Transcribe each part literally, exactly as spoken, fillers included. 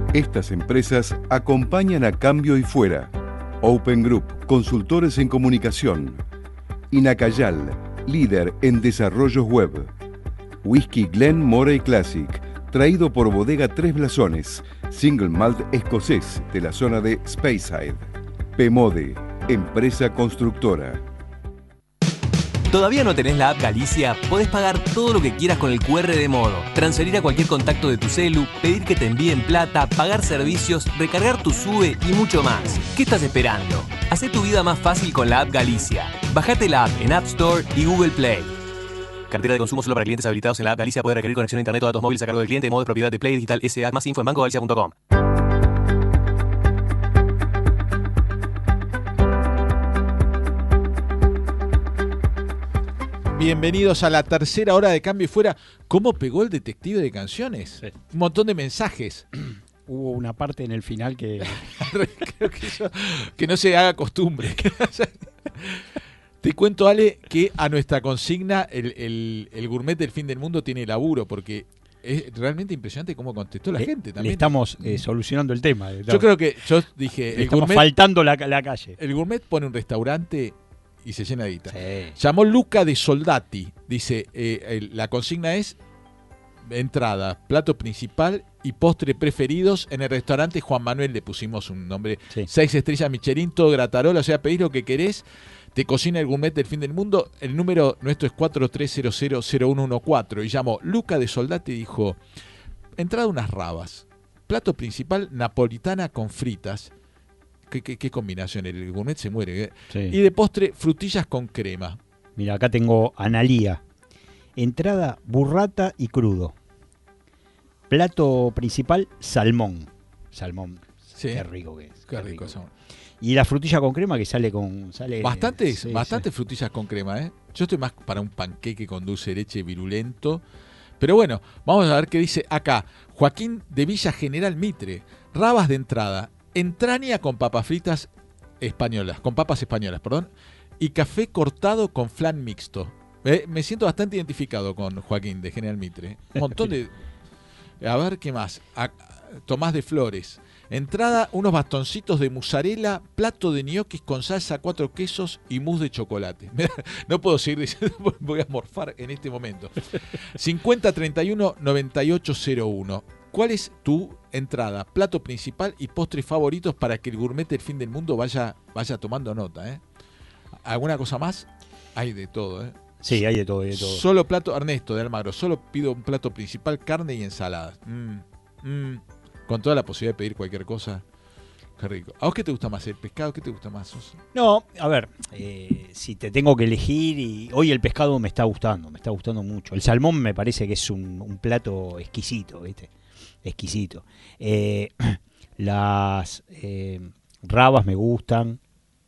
Estas empresas acompañan a Cambio y Fuera. Open Group, consultores en comunicación. Inacayal, líder en desarrollos web. Whisky Glen Moray Classic, traído por Bodega Tres Blasones, single malt escocés de la zona de Speyside. Pemode, empresa constructora. ¿Todavía no tenés la app Galicia? Podés pagar todo lo que quieras con el cu erre de Modo, transferir a cualquier contacto de tu celu, pedir que te envíen plata, pagar servicios, recargar tu SUBE y mucho más. ¿Qué estás esperando? Hacé tu vida más fácil con la app Galicia. Bajate la app en App Store y Google Play. Cartera de consumo solo para clientes habilitados en la app Galicia. Puede requerir conexión a internet o datos móviles a cargo del cliente. Modo de propiedad de Play Digital S A. Más info en banco galicia punto com. Bienvenidos a la tercera hora de Cambio y Fuera. ¿Cómo pegó el detective de canciones? Sí. Un montón de mensajes. Hubo una parte en el final que... Creo que, eso, que no se haga costumbre. Te cuento, Ale, que a nuestra consigna el, el, el gourmet del fin del mundo tiene laburo, porque es realmente impresionante cómo contestó la le, gente también. Le estamos eh, solucionando el tema. Yo creo que, yo dije... Le el estamos gourmet, faltando la, la calle. El gourmet pone un restaurante... y se llena de guita. Sí. Llamó Luca de Soldati. Dice, eh, el, la consigna es entrada, plato principal y postre preferidos en el restaurante Juan Manuel. Le pusimos un nombre, sí. Seis estrellas Michelin, todo gratarola. O sea, pedís lo que querés, te cocina el gourmet del fin del mundo. El número nuestro es cuatro tres cero cero cero uno uno cuatro. Y llamó Luca de Soldati y dijo, entrada unas rabas, plato principal napolitana con fritas. ¿Qué, qué, qué combinación? El gourmet se muere. ¿eh? Sí. Y de postre, frutillas con crema. Mira, acá tengo Analía. Entrada, burrata y crudo. Plato principal, salmón. Salmón. Sí. Qué rico que es. Qué, qué rico son. Y la frutilla con crema que sale con... Sale, Bastantes, sí, bastantes sí. frutillas con crema. ¿eh? Yo estoy más para un panqueque con dulce de leche virulento. Pero bueno, vamos a ver qué dice acá. Joaquín de Villa General Mitre. Rabas de entrada. Entraña con papas fritas españolas, con papas españolas, perdón, y café cortado con flan mixto. Eh, me siento bastante identificado con Joaquín de General Mitre. Un montón de... A ver, ¿qué más? A, Tomás de Flores. Entrada, unos bastoncitos de mozzarella, plato de ñoquis con salsa, cuatro quesos y mousse de chocolate. No puedo seguir diciendo, voy a morfar en este momento. cincuenta treinta y uno noventa y ocho cero uno. ¿Cuál es tu entrada, plato principal y postres favoritos para que el gourmet del fin del mundo vaya, vaya tomando nota? ¿eh? ¿Alguna cosa más? Hay de todo. ¿eh? Sí, hay de todo, hay de todo. Solo plato, Ernesto de Almagro, solo pido un plato principal, carne y ensaladas. Mm, mm, con toda la posibilidad de pedir cualquier cosa. Qué rico. ¿A vos qué te gusta más? ¿El pescado? ¿Qué te gusta más? No, a ver, eh, si te tengo que elegir, y hoy el pescado me está gustando, me está gustando mucho. El salmón me parece que es un, un plato exquisito, ¿viste? Exquisito. Eh, las eh, rabas me gustan.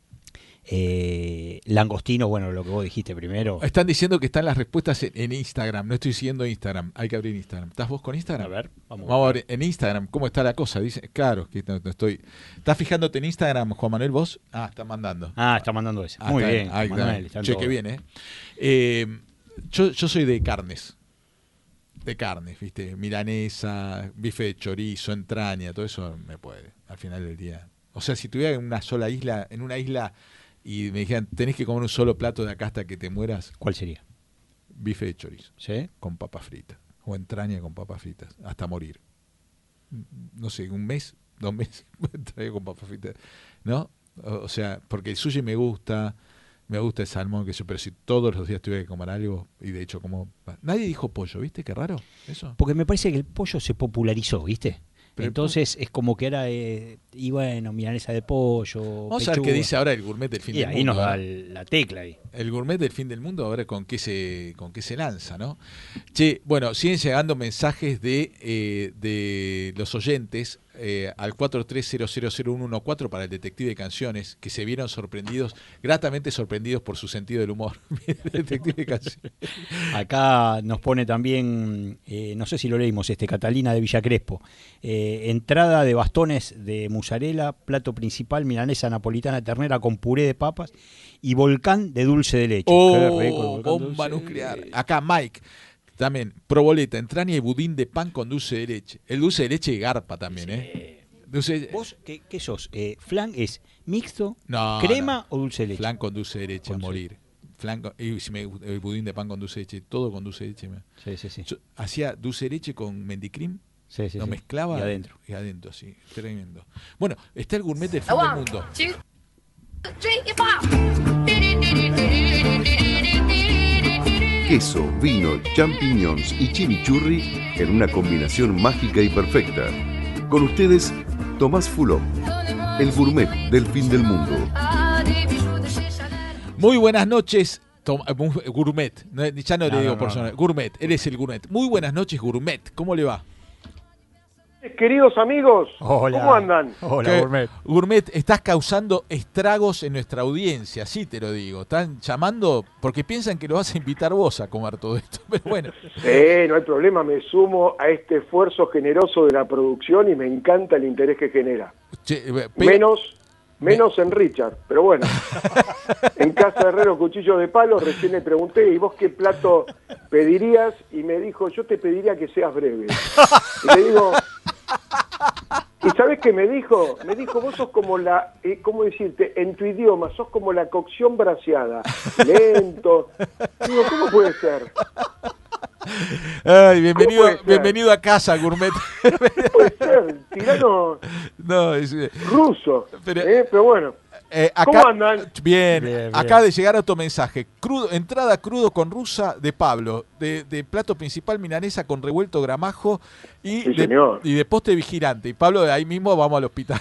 Eh, langostinos, bueno, lo que vos dijiste primero. Están diciendo que están las respuestas en, en Instagram. No estoy siguiendo Instagram. Hay que abrir Instagram. ¿Estás vos con Instagram? A ver, vamos, vamos a abrir en Instagram. ¿Cómo está la cosa? Dice, claro, que no, no estoy. ¿Estás fijándote en Instagram, Juan Manuel, vos? Ah, está mandando. Ah, está mandando eso. Ah, Muy está bien, ahí, Manuel. Está che, qué bien, ¿eh? eh yo, yo soy de carnes. De carnes, ¿viste? Milanesa, bife de chorizo, entraña, todo eso me puede, al final del día. O sea, si tuviera en una sola isla, en una isla y me dijeran, tenés que comer un solo plato de acá hasta que te mueras. ¿Cuál sería? Bife de chorizo. ¿Sí? Con papas fritas. O entraña con papas fritas. Hasta morir. No sé, un mes, dos meses, entraña con papas fritas. ¿No? O, o sea, porque el sushi me gusta... Me gusta el salmón, que yo, pero si todos los días tuviera que comer algo, y de hecho como... Nadie dijo pollo, ¿viste? Qué raro eso. Porque me parece que el pollo se popularizó, ¿viste? Pero entonces es como que era... Eh, y bueno, milanesa de pollo, Vamos pechuga. A ver qué dice ahora el gourmet del fin y del ahí mundo. Ahí nos da el, la tecla ahí. El gourmet del fin del mundo, a ver con qué se, con qué se lanza, ¿no? Che, bueno, siguen llegando mensajes de, eh, de los oyentes eh, al cuatro tres cero cero cero uno uno cuatro para el detective de canciones, que se vieron sorprendidos, gratamente sorprendidos por su sentido del humor. Detective de canciones. Acá nos pone también, eh, no sé si lo leímos, este Catalina de Villa Crespo. Eh, entrada de bastones de mozzarella, plato principal, milanesa napolitana ternera con puré de papas y volcán de dulce de leche. Oh, Qué rico el bomba nuclear. Acá Mike, también, proboleta, entraña y budín de pan con dulce de leche. El dulce de leche garpa también, sí. ¿eh? Dulce, ¿Vos qué, qué sos? Eh, ¿Flan es mixto, no, crema no. o dulce de leche? Flan con dulce de leche a Con morir. Flan con, y si me, el budín de pan con dulce de leche, todo con dulce de leche. Me, Sí, sí, sí. yo hacía dulce de leche con mendicrim, sí, sí lo sí. mezclaba Y adentro. y adentro, sí, tremendo. Bueno, está el gourmet del fin del mundo. Queso, vino, champiñones y chimichurri en una combinación mágica y perfecta. Con ustedes, Tomás Fulop, el gourmet del fin del mundo. Muy buenas noches, Tom, gourmet. No, ya no, no le digo no, personal. no. Gourmet, eres el gourmet. Muy buenas noches, gourmet. ¿Cómo le va? Queridos amigos, Hola. ¿cómo andan? Hola, ¿Qué? gourmet. Gourmet, estás causando estragos en nuestra audiencia, sí te lo digo. Están llamando porque piensan que lo vas a invitar vos a comer todo esto. Pero bueno, Sí, no hay problema, me sumo a este esfuerzo generoso de la producción y me encanta el interés que genera. che, eh, pe- Menos, menos en Richard, pero bueno. En Casa Herrero Cuchillo de Palo recién le pregunté, ¿y vos qué plato pedirías? Y me dijo, yo te pediría que seas breve. Y le digo... ¿Y sabés qué me dijo? Me dijo, vos sos como la, eh, ¿cómo decirte? En tu idioma, sos como la cocción braseada. Lento. Digo, ¿cómo puede ser? Ay, bienvenido, puede ser? bienvenido a casa, gourmet. Puede ser, tirano No, es, eh, ruso. Pero- ¿eh? Pero bueno, eh, acá, ¿cómo andan? Bien, Bien, bien. acaba de llegar otro mensaje. Crudo, entrada crudo con rusa de Pablo, de, de plato principal milanesa con revuelto gramajo y, Sí, de, señor. y de postre vigilante. Y Pablo, de ahí mismo vamos al hospital.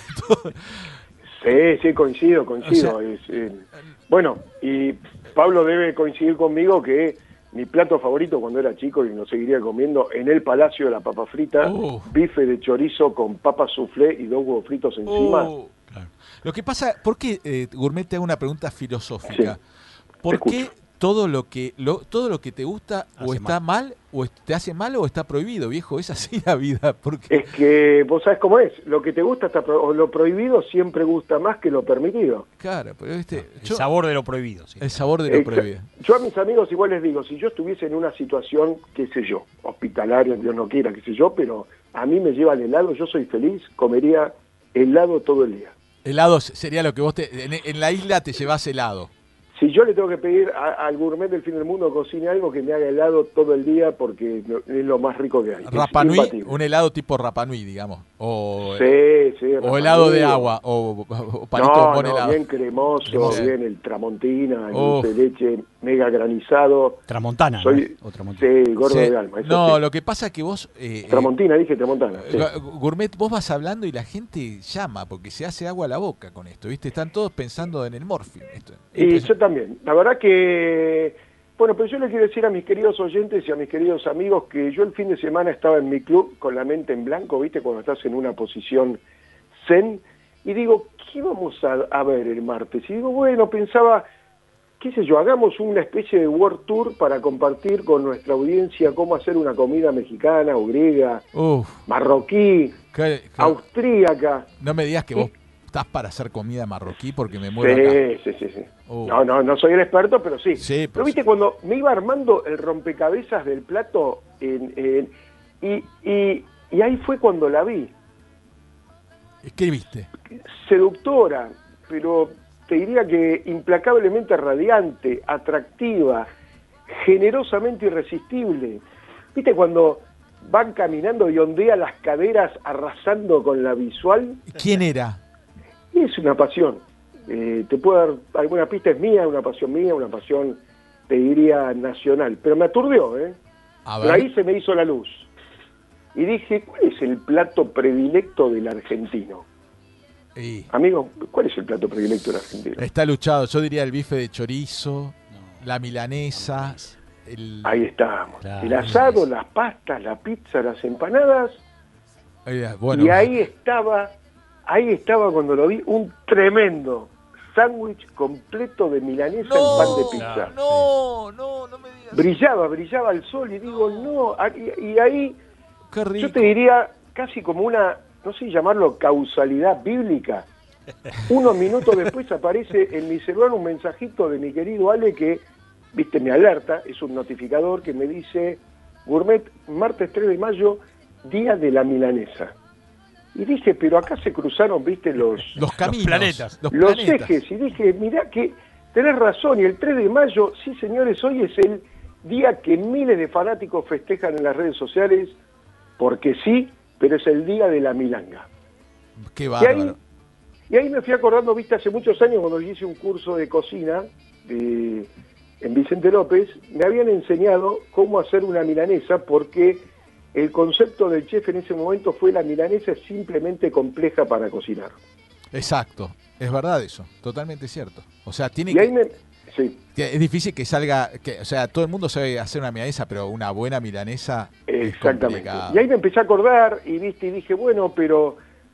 Sí, sí, coincido, coincido. O sea- Es, eh, bueno, y Pablo debe coincidir conmigo que mi plato favorito cuando era chico, y lo seguiría comiendo, en el Palacio de la Papa Frita, Oh. bife de chorizo con papa soufflé y dos huevos fritos encima. Oh, claro. Lo que pasa, ¿por qué, eh, Gourmet, te hago una pregunta filosófica? Sí, ¿Por te qué escucho. todo lo que lo, todo lo que te gusta o Hace está mal. o es- te hace mal o está prohibido, viejo? Es así la vida. Porque Es que vos sabés cómo es, lo que te gusta está pro- o lo prohibido siempre gusta más que lo permitido. Claro, pero viste, El yo- sabor de lo prohibido. Sí. el sabor de lo Exa- prohibido. Yo a mis amigos igual les digo, si yo estuviese en una situación, qué sé yo, hospitalaria, Dios no quiera, qué sé yo, pero a mí me lleva el helado, yo soy feliz, comería helado todo el día. Helado sería lo que vos te, en, en la isla te llevas helado. Si yo le tengo que pedir a- al gourmet del fin del mundo que cocine algo, que me haga helado todo el día porque no- es lo más rico que hay. Es Rapanui, imbatible. un helado tipo Rapanui, digamos. O, Sí, sí. o Rapanui. helado de agua, o, o palito No, de mon no, helado. bien cremoso, Cremoso. bien el tramontina, el Uf. dulce de leche, mega granizado. Tramontana. Soy, ¿no? O tramontana. sí, gordo Sí. de alma. Eso No, sí. lo que pasa es que vos... eh, eh, Tramontina, dije tramontana. sí. Gu- Gourmet, vos vas hablando y la gente llama porque se hace agua a la boca con esto, ¿viste? Están todos pensando en el morfio. Esto. Y yo también. La verdad que, bueno, pero yo le quiero decir a mis queridos oyentes y a mis queridos amigos que yo el fin de semana estaba en mi club con la mente en blanco, ¿viste? Cuando estás en una posición zen, y digo, ¿qué vamos a, a ver el martes? Y digo, bueno, pensaba, qué sé yo, hagamos una especie de World Tour para compartir con nuestra audiencia cómo hacer una comida mexicana o griega, Uf, marroquí, que- que- austríaca. no me digas que Sí. vos estás para hacer comida marroquí porque me muero acá. Sí, sí, sí, sí. Oh. No, no, no soy el experto, pero sí. Sí, pero pues- viste, cuando me iba armando el rompecabezas del plato, en, en- y, y, y ahí fue cuando la vi. ¿Qué viste? Seductora, pero te diría que implacablemente radiante, atractiva, generosamente irresistible. Viste, cuando van caminando y ondea las caderas arrasando con la visual. ¿Quién era? Y es una pasión. Eh, te puedo dar alguna pista, es mía, una pasión mía, una pasión, te diría, nacional. Pero me aturdió, ¿eh? A Pero ver. ahí se me hizo la luz. Y dije, ¿cuál es el plato predilecto del argentino? Y Amigo, ¿cuál es el plato predilecto del argentino? está luchado. Yo diría el bife de chorizo, la milanesa, el... Ahí estábamos. Claro, El asado, eso. las pastas, la pizza, las empanadas. Eh, bueno, Y ahí estaba, ahí estaba cuando lo vi, un tremendo sándwich completo de milanesa no, en pan de pizza. no, no, no me digas. Brillaba, brillaba el sol y digo, no, ah, y, y ahí Qué rico. yo te diría casi como una, no sé llamarlo causalidad bíblica. Unos minutos después aparece en mi celular un mensajito de mi querido Ale que, viste, me alerta, es un notificador que me dice, Gourmet, martes tres de mayo, día de la milanesa. Y dije, pero acá se cruzaron, viste, los, Los caminos, Los planetas. los, los planetas. ejes. Y dije, mirá que tenés razón. Y el tres de mayo, sí señores, hoy es el día que miles de fanáticos festejan en las redes sociales, porque sí, pero es el día de la milanga. Qué Y bárbaro. ahí, y ahí me fui acordando, viste, hace muchos años cuando yo hice un curso de cocina de, en Vicente López, me habían enseñado cómo hacer una milanesa, porque el concepto del chef en ese momento fue la milanesa es simplemente compleja para cocinar. Exacto, es verdad eso, totalmente cierto. O sea, tiene Y que, ahí me... Sí, que- es difícil que salga, que, o sea, todo el mundo sabe hacer una milanesa, pero una buena milanesa es exactamente. complicado. Y ahí me empecé a acordar y viste y dije, bueno, pero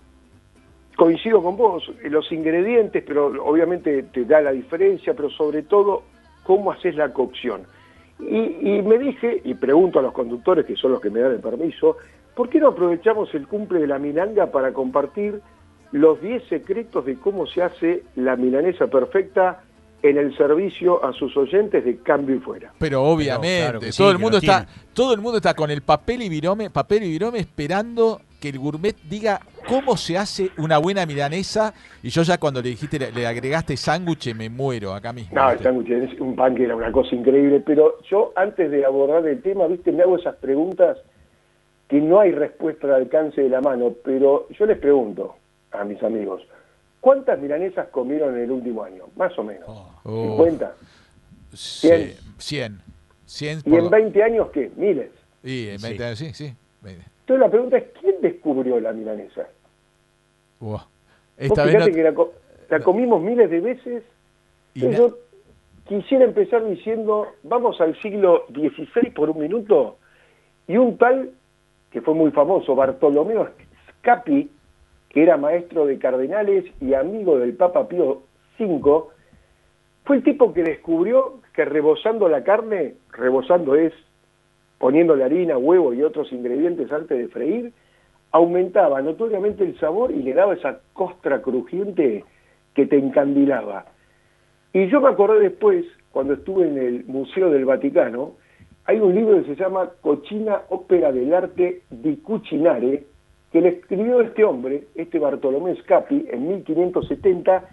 coincido con vos, los ingredientes, pero obviamente te da la diferencia, pero sobre todo, cómo haces la cocción. Y, y me dije, y pregunto a los conductores, que son los que me dan el permiso, ¿por qué no aprovechamos el cumple de la milanga para compartir los diez secretos de cómo se hace la milanesa perfecta en el servicio a sus oyentes de Cambio y Fuera? Pero obviamente, claro que sí, todo el que mundo lo está, tienen. todo el mundo está con el papel y virome, papel y virome esperando que el gourmet diga cómo se hace una buena milanesa. Y yo ya cuando le dijiste, le, le agregaste sándwich, me muero acá mismo. No, el ¿viste? sándwich es un pan que era una cosa increíble, pero yo antes de abordar el tema, viste, me hago esas preguntas que no hay respuesta al alcance de la mano, pero yo les pregunto a mis amigos, ¿cuántas milanesas comieron en el último año? Más o menos. Oh. ¿cincuenta? Sí, cien. cien. cien ¿Y por en lo- veinte años qué? Miles. Y en Sí. veinte años, sí, sí. veinte. Entonces la pregunta es, ¿quién descubrió la milanesa? Buah. Vos Esta vez fíjate no- que la, co- la comimos miles de veces. y Entonces na- yo quisiera empezar diciendo, vamos al siglo dieciséis por un minuto, y un tal, que fue muy famoso, Bartolomeo Scapi, que era maestro de cardenales y amigo del Papa Pío quinto, fue el tipo que descubrió que rebozando la carne, rebozando es poniéndole harina, huevo y otros ingredientes antes de freír, aumentaba notoriamente el sabor y le daba esa costra crujiente que te encandilaba. Y yo me acordé después, cuando estuve en el Museo del Vaticano, hay un libro que se llama Cochina Ópera del Arte di Cucinare, que le escribió este hombre, este Bartolomé Scapi, en mil quinientos setenta,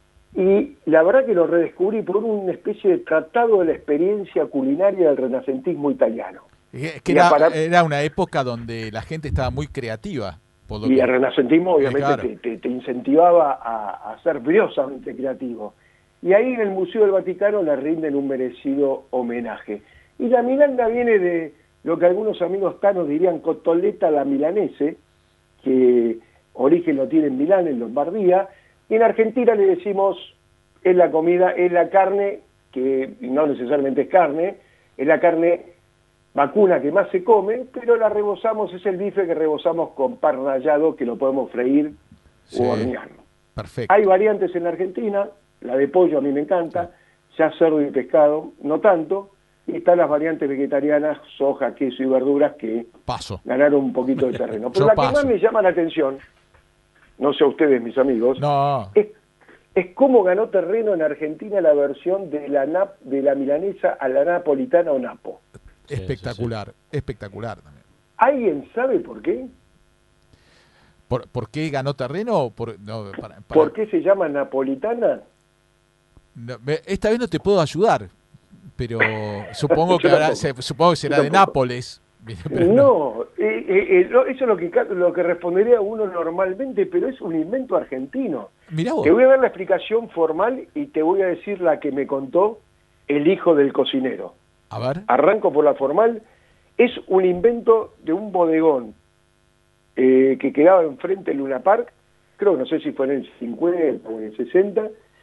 y la verdad que lo redescubrí por una especie de tratado de la experiencia culinaria del renacentismo italiano. Es que y era, para- era una época donde la gente estaba muy creativa. Por lo Y que- el renacentismo obviamente claro. te, te- te incentivaba a, a ser briosamente creativo. Y ahí en el Museo del Vaticano le rinden un merecido homenaje. Y la milanga viene de lo que algunos amigos tanos dirían cotoletta alla milanese, que origen lo tiene en Milán, en Lombardía, y en Argentina le decimos, es la comida, es la carne, que no necesariamente es carne, es la carne vacuna que más se come, pero la rebozamos, es el bife que rebozamos con pan rallado, que lo podemos freír Sí. o hornear. Perfecto. Hay variantes en la Argentina, la de pollo a mí me encanta, ya cerdo y pescado, no tanto, y están las variantes vegetarianas, soja, queso y verduras, que Paso. ganaron un poquito de terreno. Pero Yo la paso. que más me llama la atención, no sé a ustedes, mis amigos, No. es, es cómo ganó terreno en Argentina la versión de la, nap, de la milanesa a la napolitana o napo. Espectacular. Espectacular también. ¿Alguien sabe por qué? ¿Por, por qué ganó terreno? o Por, no, para- para- ¿Por qué se llama napolitana? no, me- esta vez no te puedo ayudar, pero supongo Yo que habrá- tampoco. se- supongo que será Yo de tampoco. Nápoles. Pero No, eh, eh, eh, lo- eso es lo que, ca- lo que respondería uno normalmente, pero es un invento argentino. Mirá vos. Te voy a dar la explicación formal y te voy a decir la que me contó el hijo del cocinero. A ver. Arranco por la formal. Es un invento de un bodegón eh, que quedaba enfrente del Luna Park, creo que no sé si fue en el cincuenta o en el sesenta.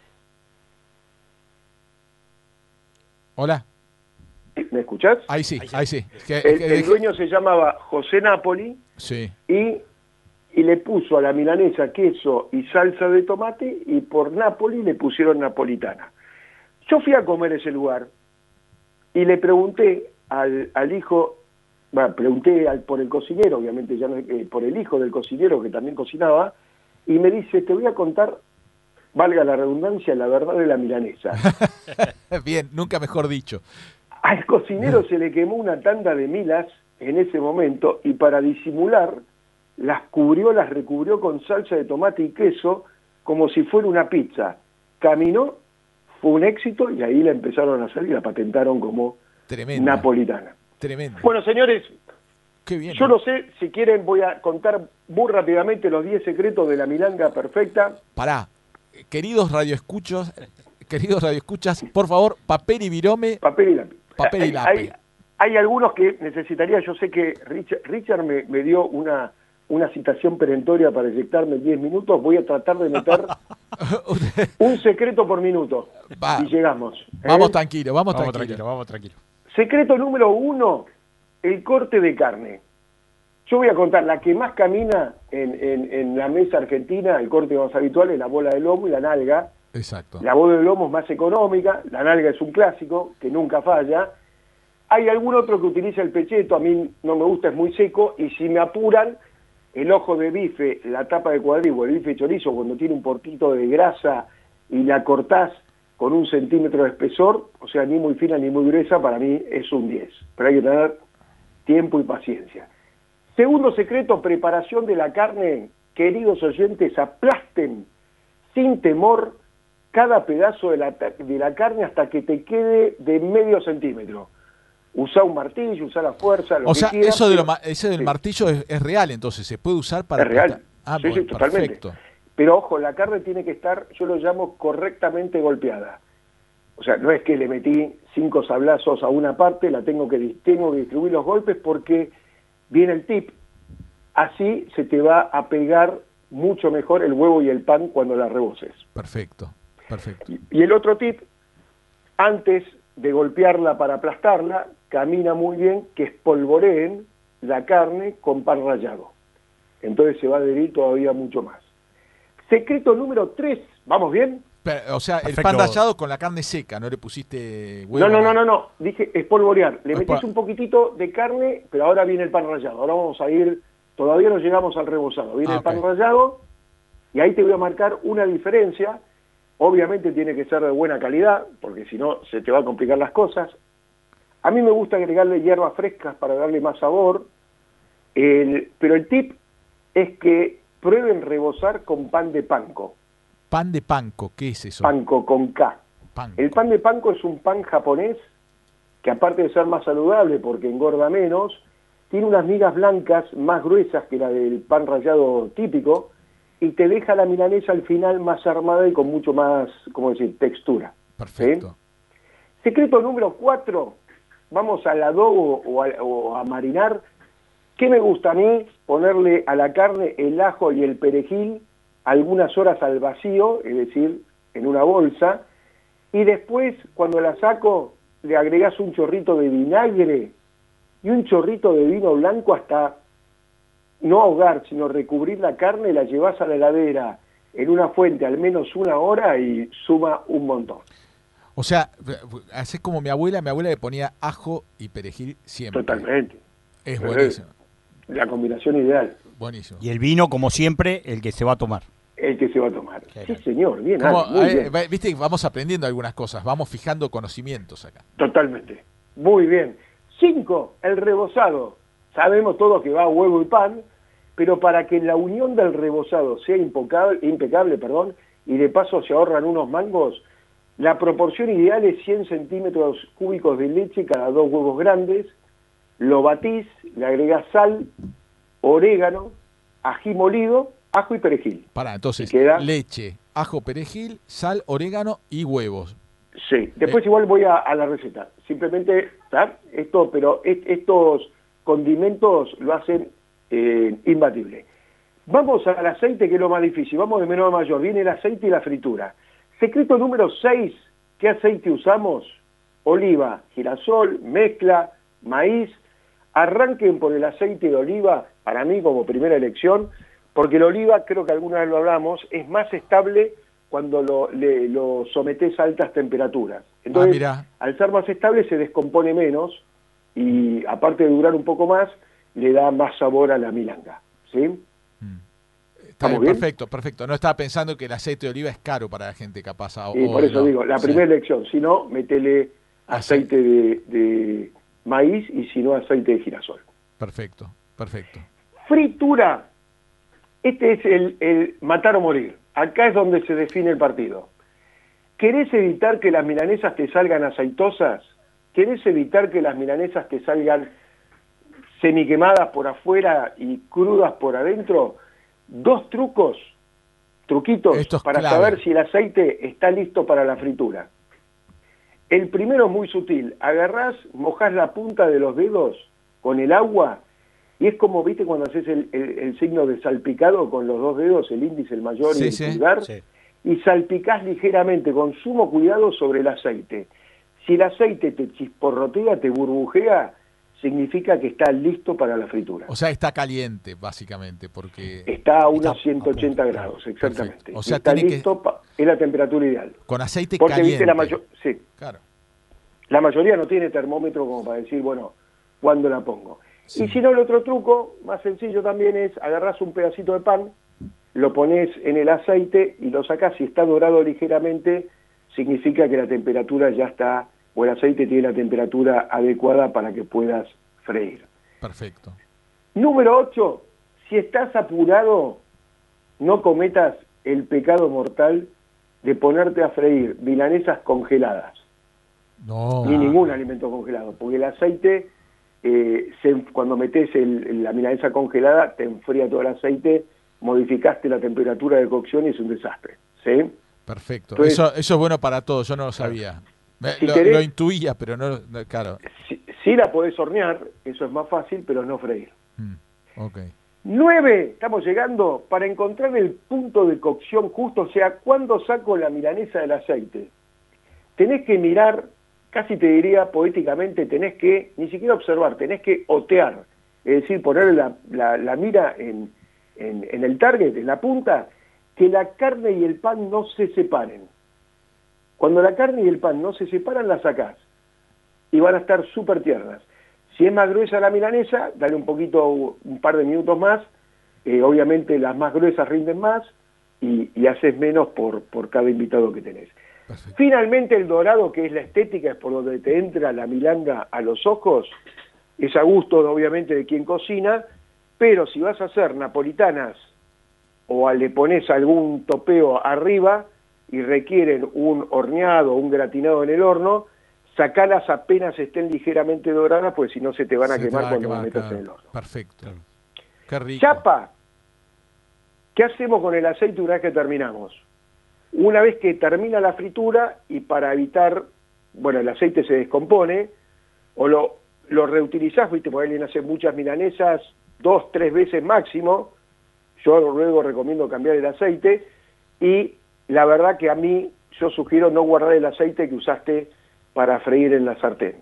Hola. ¿Me escuchás? Ahí sí, Ahí sí. ahí sí. Que- El, que el dejé- dueño se llamaba José Napoli Sí. y, y le puso a la milanesa queso y salsa de tomate y por Napoli le pusieron napolitana. Yo fui a comer ese lugar y le pregunté al, al hijo, bueno, pregunté al, por el cocinero, obviamente ya no, eh, por el hijo del cocinero que también cocinaba, y me dice, te voy a contar, valga la redundancia, la verdad de la milanesa. Bien, nunca mejor dicho. Al cocinero se le quemó una tanda de milas en ese momento y para disimular las cubrió, las recubrió con salsa de tomate y queso, como si fuera una pizza. Caminó, fue un éxito, y ahí la empezaron a hacer y la patentaron como Tremenda. napolitana. Tremendo. Bueno, señores, Qué bien, yo ¿no? no sé, si quieren voy a contar muy rápidamente los diez secretos de la milanga perfecta. Pará, queridos radioescuchos, queridos radioescuchas, por favor, papel y virome, Papel y lápiz. papel y Hay- lápiz. Hay, hay algunos que necesitaría, yo sé que Richard, Richard me, me dio una, una citación perentoria para eyectarme en diez minutos, voy a tratar de meter un secreto por minuto. Va. Y llegamos. ¿eh? Vamos tranquilo, vamos, Vamos tranquilo. tranquilo, vamos tranquilo. Secreto número uno, el corte de carne. Yo voy a contar, la que más camina en, en, en la mesa argentina, el corte más habitual es la bola de lomo y la nalga. Exacto. La bola de lomo es más económica, la nalga es un clásico, que nunca falla. Hay algún otro que utiliza el pecheto, a mí no me gusta, es muy seco, y si me apuran, el ojo de bife, la tapa de cuadril o el bife chorizo, cuando tiene un portito de grasa y la cortás con un centímetro de espesor, o sea, ni muy fina ni muy gruesa, para mí es un diez. Pero hay que tener tiempo y paciencia. Segundo secreto, preparación de la carne. Queridos oyentes, aplasten sin temor cada pedazo de la, de la carne hasta que te quede de medio centímetro. Usá un martillo, usá la fuerza, lo O que sea, quieras, eso de lo, pero- ma- ese del sí. martillo es, es real, entonces, se puede usar para... Es real. aplastar? Ah, Sí, sí, bueno, totalmente. perfecto. Pero ojo, la carne tiene que estar, yo lo llamo correctamente golpeada. O sea, no es que le metí cinco sablazos a una parte, la tengo que, tengo que distribuir los golpes porque viene el tip. Así se te va a pegar mucho mejor el huevo y el pan cuando la reboses. Perfecto, perfecto. Y, y el otro tip, antes de golpearla para aplastarla, camina muy bien que espolvoreen la carne con pan rallado. Entonces se va a adherir todavía mucho más. Secreto número tres, ¿vamos bien? Pero, o sea, el Perfecto. pan rallado con la carne seca, no le pusiste huevo. No, no, no, nada. no, no, dije espolvorear. Le Espol- metés un poquitito de carne, pero ahora viene el pan rallado. Ahora vamos a ir, todavía no llegamos al rebozado. Viene Ah, el pan ok. rallado y ahí te voy a marcar una diferencia. Obviamente tiene que ser de buena calidad, porque si no se te va a complicar las cosas. A mí me gusta agregarle hierbas frescas para darle más sabor, el- pero el tip es que prueben rebozar con pan de panko, Pan de panco, ¿qué es eso? panko con K. Panco. El pan de panko es un pan japonés que, aparte de ser más saludable porque engorda menos, tiene unas migas blancas más gruesas que la del pan rallado típico y te deja la milanesa al final más armada y con mucho más, ¿cómo decir?, textura. Perfecto. ¿Sí? Secreto número cuatro, vamos al adobo o a, o a marinar. ¿Qué me gusta a mí? Ponerle a la carne el ajo y el perejil algunas horas al vacío, es decir, en una bolsa, y después, cuando la saco, le agregás un chorrito de vinagre y un chorrito de vino blanco hasta no ahogar, sino recubrir la carne, la llevas a la heladera en una fuente al menos una hora y suma un montón. O sea, haces como mi abuela, mi abuela le ponía ajo y perejil siempre. Totalmente. Es Sí. buenísimo, La combinación ideal, buenísimo. Y el vino, como siempre, el que se va a tomar. el que se va a tomar. Claro. Sí, señor, bien, Como, Ale, muy eh, bien. va- Viste, vamos aprendiendo algunas cosas, vamos fijando conocimientos acá. Totalmente. Muy bien. Cinco, el rebozado. Sabemos todos que va huevo y pan, pero para que la unión del rebozado sea impecable, impecable perdón, y de paso se ahorran unos mangos, la proporción ideal es cien centímetros cúbicos de leche cada dos huevos grandes, lo batís, le agregás sal, orégano, ají molido, ajo y perejil. Pará, entonces, Y queda- leche, ajo, perejil, sal, orégano y huevos. Sí, después Eh. igual voy a, a la receta. Simplemente, ¿tá? Esto, pero est- estos condimentos lo hacen eh, imbatible. Vamos al aceite, que es lo más difícil. Vamos de menor a mayor. Viene el aceite y la fritura. Secreto número seis. ¿Qué aceite usamos? Oliva, girasol, mezcla, maíz. Arranquen por el aceite de oliva, para mí como primera elección, porque el oliva, creo que alguna vez lo hablamos, es más estable cuando lo, le- lo sometés a altas temperaturas. Entonces, Ah, mirá. al ser más estable se descompone menos y, aparte de durar un poco más, le da más sabor a la milanga. ¿Sí? Está ¿Estamos bien, bien? perfecto, perfecto. No estaba pensando que el aceite de oliva es caro para la gente capaz. a- Y o por eso no. digo, la Sí. primera elección, si no, métele aceite de, de maíz y si no, aceite de girasol. Perfecto, perfecto. Fritura, Este es el, el matar o morir. Acá es donde se define el partido. ¿Querés evitar que las milanesas te salgan aceitosas? ¿Querés evitar que las milanesas te salgan semiquemadas por afuera y crudas por adentro? Dos trucos, truquitos, para clave. saber si el aceite está listo para la fritura. El primero es muy sutil. Agarrás, mojás la punta de los dedos con el agua y es como, viste, cuando haces el, el, el signo de salpicado con los dos dedos, el índice, el mayor sí, y el sí. pulgar, Sí. y salpicás ligeramente, con sumo cuidado, sobre el aceite. Si el aceite te chisporrotea, te burbujea, significa que está listo para la fritura. O sea, está caliente, básicamente, porque... Está a unos Está ciento ochenta a punto, grados, exactamente. Perfecto. O sea, y está tiene listo, que... pa... es la temperatura ideal. Con aceite Porque, caliente. viste, la, mayo... sí. Claro. la mayoría no tiene termómetro como para decir, bueno, ¿cuándo la pongo? Sí. Y si no, el otro truco, más sencillo también, es agarrás un pedacito de pan, lo pones en el aceite y lo sacás. Si está dorado ligeramente, significa que la temperatura ya está, o el aceite tiene la temperatura adecuada para que puedas freír. Perfecto. Número ocho, si estás apurado, no cometas el pecado mortal de ponerte a freír milanesas congeladas. No. Ni ningún alimento congelado, porque el aceite, eh, se, cuando metes el, la milanesa congelada, te enfría todo el aceite, modificaste la temperatura de cocción y es un desastre. ¿Sí? Perfecto. Entonces, eso, eso es bueno para todos, yo no lo sabía. Me- Si lo, querés- lo intuía, pero no, no- claro. Sí, sí la podés hornear, eso es más fácil, pero no freír. Mm, ok. Nueve, estamos llegando, para encontrar el punto de cocción justo, o sea, cuándo saco la milanesa del aceite. Tenés que mirar, casi te diría poéticamente, tenés que, ni siquiera observar, tenés que otear, es decir, poner la, la, la mira en, en, en el target, en la punta, que la carne y el pan no se separen. Cuando la carne y el pan no se separan, la sacás y van a estar súper tiernas. Si es más gruesa la milanesa, dale un poquito, un par de minutos más, eh, obviamente las más gruesas rinden más y, y haces menos por, por cada invitado que tenés. Perfecto. Finalmente el dorado, que es la estética, es por donde te entra la milanga a los ojos, es a gusto obviamente de quien cocina, pero si vas a hacer napolitanas o le pones algún topeo arriba y requieren un horneado o un gratinado en el horno, sacalas apenas estén ligeramente doradas, pues si no se te van a Se te quemar va a cuando quemar, las metas claro. en el horno. Perfecto. Qué rico. Chapa, ¿qué hacemos con el aceite una vez que terminamos? Una vez que termina la fritura y para evitar, bueno, el aceite se descompone, o lo, lo reutilizás, viste, porque alguien hace muchas milanesas, dos, tres veces máximo, yo luego recomiendo cambiar el aceite, y la verdad que a mí, yo sugiero no guardar el aceite que usaste para freír en la sartén,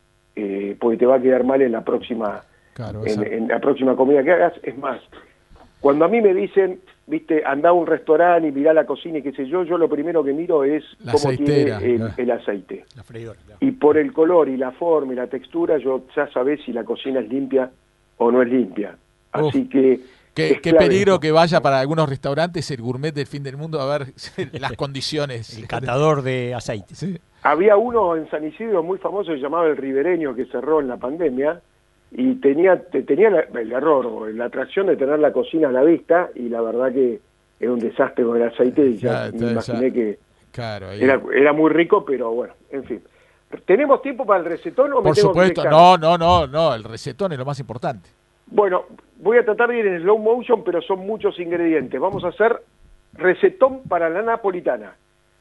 eh, porque te va a quedar mal en la próxima, Claro, en, esa- en la próxima comida que hagas. Es más, cuando a mí me dicen, viste, anda a un restaurante y mirá la cocina y qué sé yo, yo lo primero que miro es La cómo aceitera, tiene el, claro. el aceite. La freidora, claro. Y por el color y la forma y la textura, yo ya sabés si la cocina es limpia o no es limpia. Así Uf. que... Qué, es qué clave peligro esto. que vaya para algunos restaurantes el gourmet del fin del mundo a ver las condiciones. El catador de aceite. Sí. Había uno en San Isidro muy famoso que se llamaba El Ribereño, que cerró en la pandemia, y tenía, te- tenía la- el error o la atracción de tener la cocina a la vista, y la verdad que era un desastre con el aceite, y ya Ya, me ya, imaginé ya. que Claro, ahí. era, era muy rico, pero bueno, en fin. ¿Tenemos tiempo para el recetón o me Por tengo que supuesto, dejar? no, no, no, no, el recetón es lo más importante. Bueno, voy a tratar de ir en slow motion, pero son muchos ingredientes. Vamos a hacer recetón para la napolitana.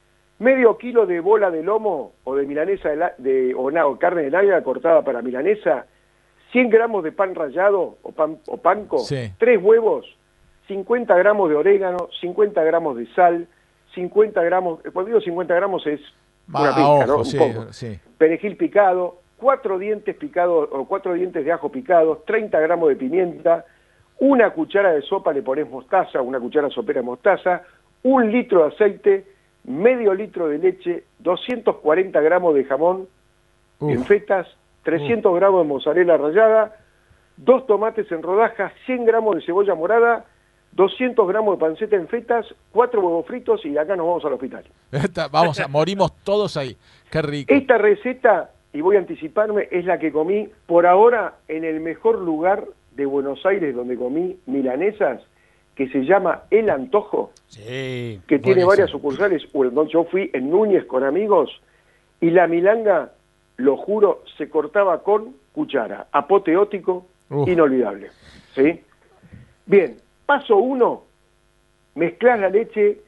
Medio kilo de bola de lomo o de milanesa de, la- de o, na- o carne de nalga cortada para milanesa, cien gramos de pan rallado o, pan, o panko, Sí. tres huevos, cincuenta gramos de orégano, cincuenta gramos de sal, cincuenta gramos, cuando digo cincuenta gramos es Va, una a pizca, ¿no? ojo, Un sí, poco. sí. Perejil picado, cuatro dientes picados o cuatro dientes de ajo picados, treinta gramos de pimienta, una cuchara de sopa le pones mostaza, una cuchara sopera de mostaza, un litro de aceite, medio litro de leche, doscientos cuarenta gramos de jamón Uf. en fetas, trescientos gramos de mozzarella rallada, dos tomates en rodajas, cien gramos de cebolla morada, doscientos gramos de panceta en fetas, cuatro huevos fritos y de acá nos vamos al hospital. Esta- vamos a morimos todos ahí. Qué rico. Esta receta, y voy a anticiparme, es la que comí por ahora en el mejor lugar de Buenos Aires donde comí milanesas, que se llama El Antojo, Sí, que tiene buenísimo. varias sucursales. Bueno, yo fui en Núñez con amigos y la milanga, lo juro, se cortaba con cuchara. Apoteótico, Uf. inolvidable. ¿Sí? Bien, paso uno, mezclás la leche